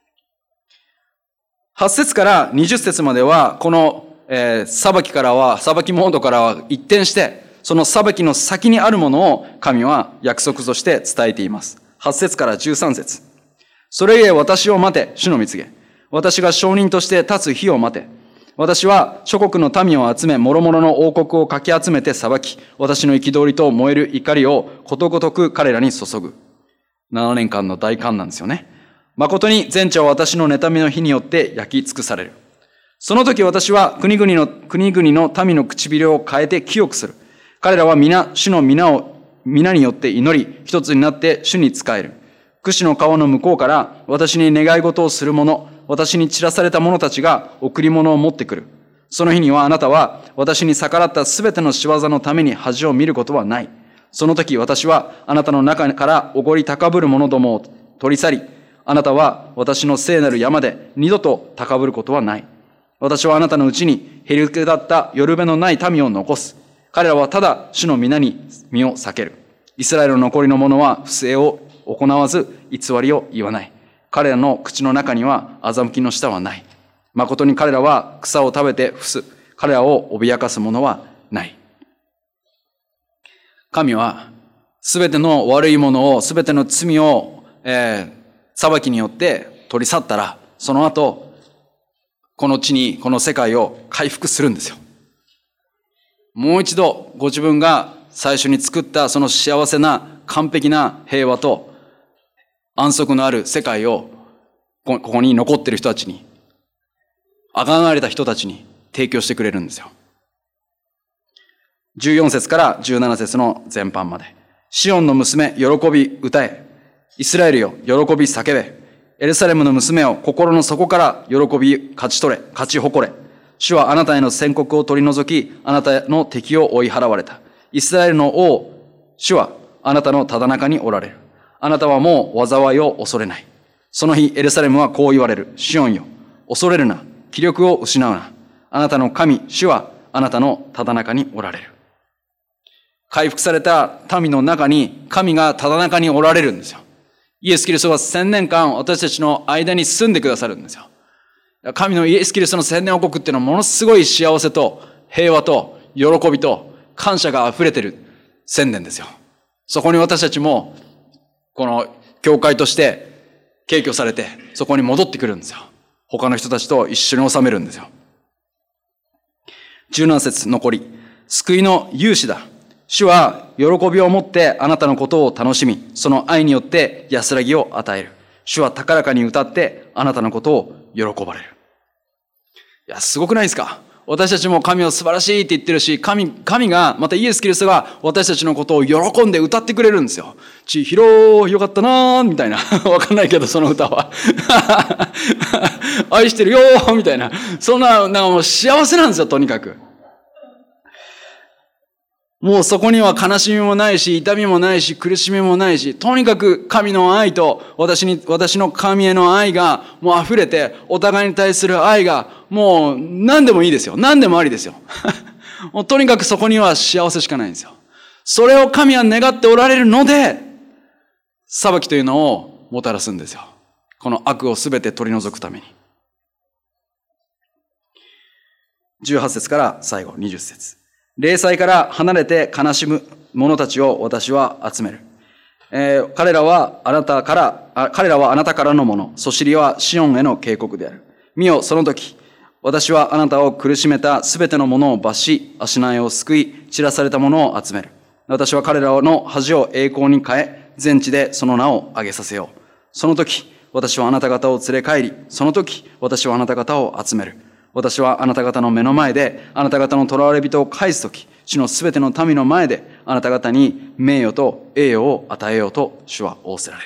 。8節から20節までは、この、裁きモードからは一転して、その裁きの先にあるものを神は約束として伝えています。8節から13節。それゆえ私を待て、主の蜜げ。私が証人として立つ日を待て。私は諸国の民を集め、諸々の王国をかき集めて裁き、私の憤りと燃える怒りをことごとく彼らに注ぐ。7年間の大観難ですよね。誠に全地は私の妬みの火によって焼き尽くされる。その時私は国々の民の唇を変えて清くする。彼らは皆、主の皆によって祈り、一つになって主に仕える。櫛の川の向こうから私に願い事をする者、 私に散らされた者たちが贈り物を持ってくる。その日にはあなたは私に逆らったすべての仕業のために恥を見ることはない。その時私はあなたの中からおごり高ぶる者どもを取り去り、あなたは私の聖なる山で二度と高ぶることはない。私はあなたのうちにへりくだったよるべのない民を残す。彼らはただ主の皆に身を避ける。イスラエルの残りの者は不正を行わず偽りを言わない。彼らの口の中には欺きの舌はない。誠に彼らは草を食べて伏す。彼らを脅かす者はない。神はすべての悪いものを、すべての罪を、裁きによって取り去ったら、その後、この地に、この世界を回復するんですよ。もう一度ご自分が最初に作ったその幸せな完璧な平和と安息のある世界をここに残っている人たちに、贖われた人たちに提供してくれるんですよ。14節から17節の前半まで。シオンの娘、喜び歌え。イスラエルよ、喜び叫べ。エルサレムの娘を心の底から喜び勝ち取れ、勝ち誇れ。主はあなたへの宣告を取り除き、あなたの敵を追い払われた。イスラエルの王、主はあなたのただ中におられる。あなたはもう災いを恐れない。その日、エルサレムはこう言われる。シオンよ、恐れるな。気力を失うな。あなたの神、主はあなたのただ中におられる。回復された民の中に神がただ中におられるんですよ。イエス・キリストは1000年間私たちの間に住んでくださるんですよ。神のイエス・キリストの1000年王国っていうのはものすごい幸せと平和と喜びと感謝が溢れてる1000年ですよ。そこに私たちもこの教会として敬虚されてそこに戻ってくるんですよ。他の人たちと一緒に収めるんですよ。17節残り。救いの勇士だ。主は喜びを持ってあなたのことを楽しみ、その愛によって安らぎを与える。主は高らかに歌ってあなたのことを喜ばれる。いや、すごくないですか？私たちも神を素晴らしいって言ってるし、神が、またイエス・キリストが私たちのことを喜んで歌ってくれるんですよ。ちひろよかったなーみたいな。わかんないけど、その歌は。愛してるよーみたいな。そんな、もう幸せなんですよ、とにかく。もうそこには悲しみもないし、痛みもないし、苦しみもないし、とにかく神の愛と私の神への愛がもう溢れて、お互いに対する愛がもう何でもいいですよ。何でもありですよ。もうとにかくそこには幸せしかないんですよ。それを神は願っておられるので、裁きというのをもたらすんですよ。この悪をすべて取り除くために。18節から最後20節。霊祭から離れて悲しむ者たちを私は集める。彼らはあなたからのもの。そしりはシオンへの警告である。見よ、その時、私はあなたを苦しめたすべてのものを罰し、足苗を救い、散らされたものを集める。私は彼らの恥を栄光に変え、全地でその名を上げさせよう。その時、私はあなた方を連れ帰り、その時、私はあなた方を集める。私はあなた方の目の前で、あなた方の囚われ人を返すとき、主のすべての民の前で、あなた方に名誉と栄誉を与えようと主は仰せられる。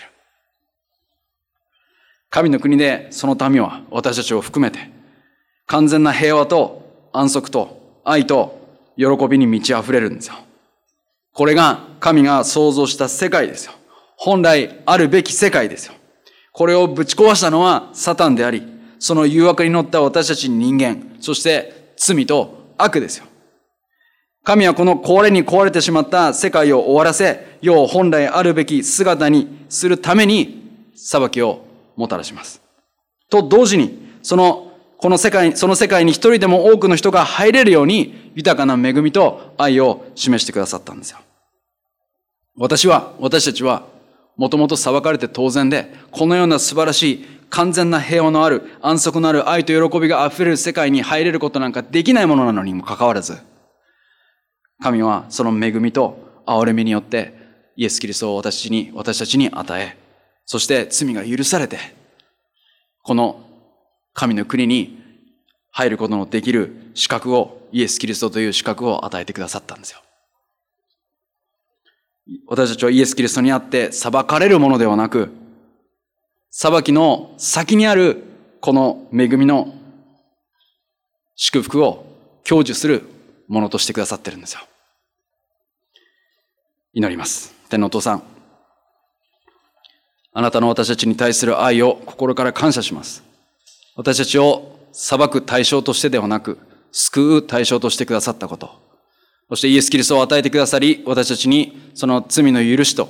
神の国でその民は私たちを含めて、完全な平和と安息と愛と喜びに満ち溢れるんですよ。これが神が創造した世界ですよ。本来あるべき世界ですよ。これをぶち壊したのはサタンであり、その誘惑に乗った私たち人間、そして罪と悪ですよ。神はこの壊れに壊れてしまった世界を終わらせ、世を本来あるべき姿にするために裁きをもたらします。と同時に、その世界に一人でも多くの人が入れるように豊かな恵みと愛を示してくださったんですよ。私たちはもともと裁かれて当然で、このような素晴らしい完全な平和のある安息のある愛と喜びが溢れる世界に入れることなんかできないものなのにもかかわらず、神はその恵みと憐れみによってイエス・キリストを私たちに与え、そして罪が許されて、この神の国に入ることのできる資格を、イエス・キリストという資格を与えてくださったんですよ。私たちはイエス・キリストにあって裁かれるものではなく、裁きの先にあるこの恵みの祝福を享受するものとしてくださってるんですよ。祈ります。天のお父さん、あなたの私たちに対する愛を心から感謝します。私たちを裁く対象としてではなく、救う対象としてくださったこと、そしてイエス・キリストを与えてくださり、私たちにその罪の許しと、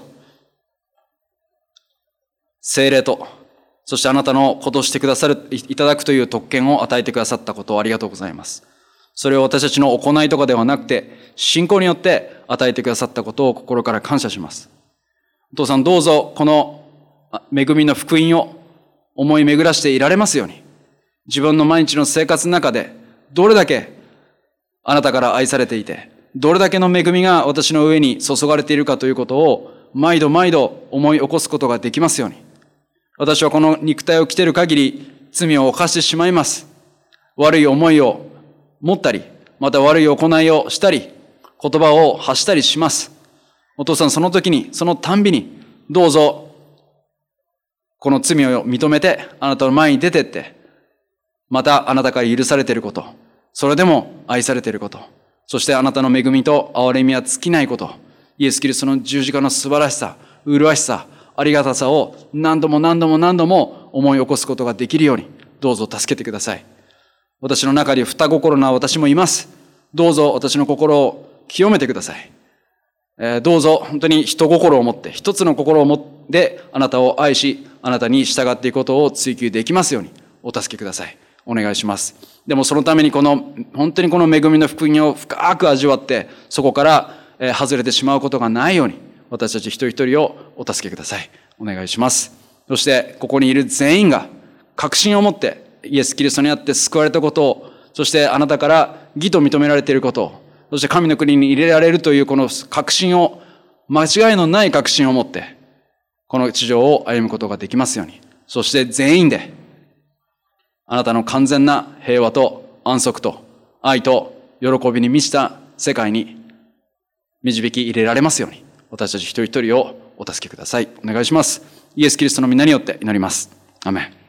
聖霊と、そしてあなたのことをしてくださる、いただくという特権を与えてくださったことをありがとうございます。それを私たちの行いとかではなくて、信仰によって与えてくださったことを心から感謝します。お父さん、どうぞこの恵みの福音を思い巡らしていられますように、自分の毎日の生活の中でどれだけあなたから愛されていて、どれだけの恵みが私の上に注がれているかということを毎度毎度思い起こすことができますように。私はこの肉体を着ている限り罪を犯してしまいます。悪い思いを持ったり、また悪い行いをしたり、言葉を発したりします。お父さん、その時に、そのたんびに、どうぞ、この罪を認めて、あなたの前に出てって、またあなたから許されていること、それでも愛されていること、そしてあなたの恵みと憐れみは尽きないこと、イエス・キリストの十字架の素晴らしさ、麗しさ、ありがたさを何度も何度も何度も思い起こすことができるように、どうぞ助けてください。私の中に二心な私もいます。どうぞ私の心を清めてください。どうぞ本当に一心を持って、一つの心を持ってあなたを愛し、あなたに従っていくことを追求できますようにお助けください。お願いします。でもそのために本当にこの恵みの福音を深く味わって、そこから外れてしまうことがないように、私たち一人一人をお助けください。お願いします。そしてここにいる全員が確信を持ってイエス・キリストにあって救われたことを、そしてあなたから義と認められていることを、そして神の国に入れられるというこの確信を、間違いのない確信を持って、この地上を歩むことができますように。そして全員で、あなたの完全な平和と安息と愛と喜びに満ちた世界に導き入れられますように、私たち一人一人をお助けください。お願いします。イエス・キリストの皆によって祈ります。アーメン。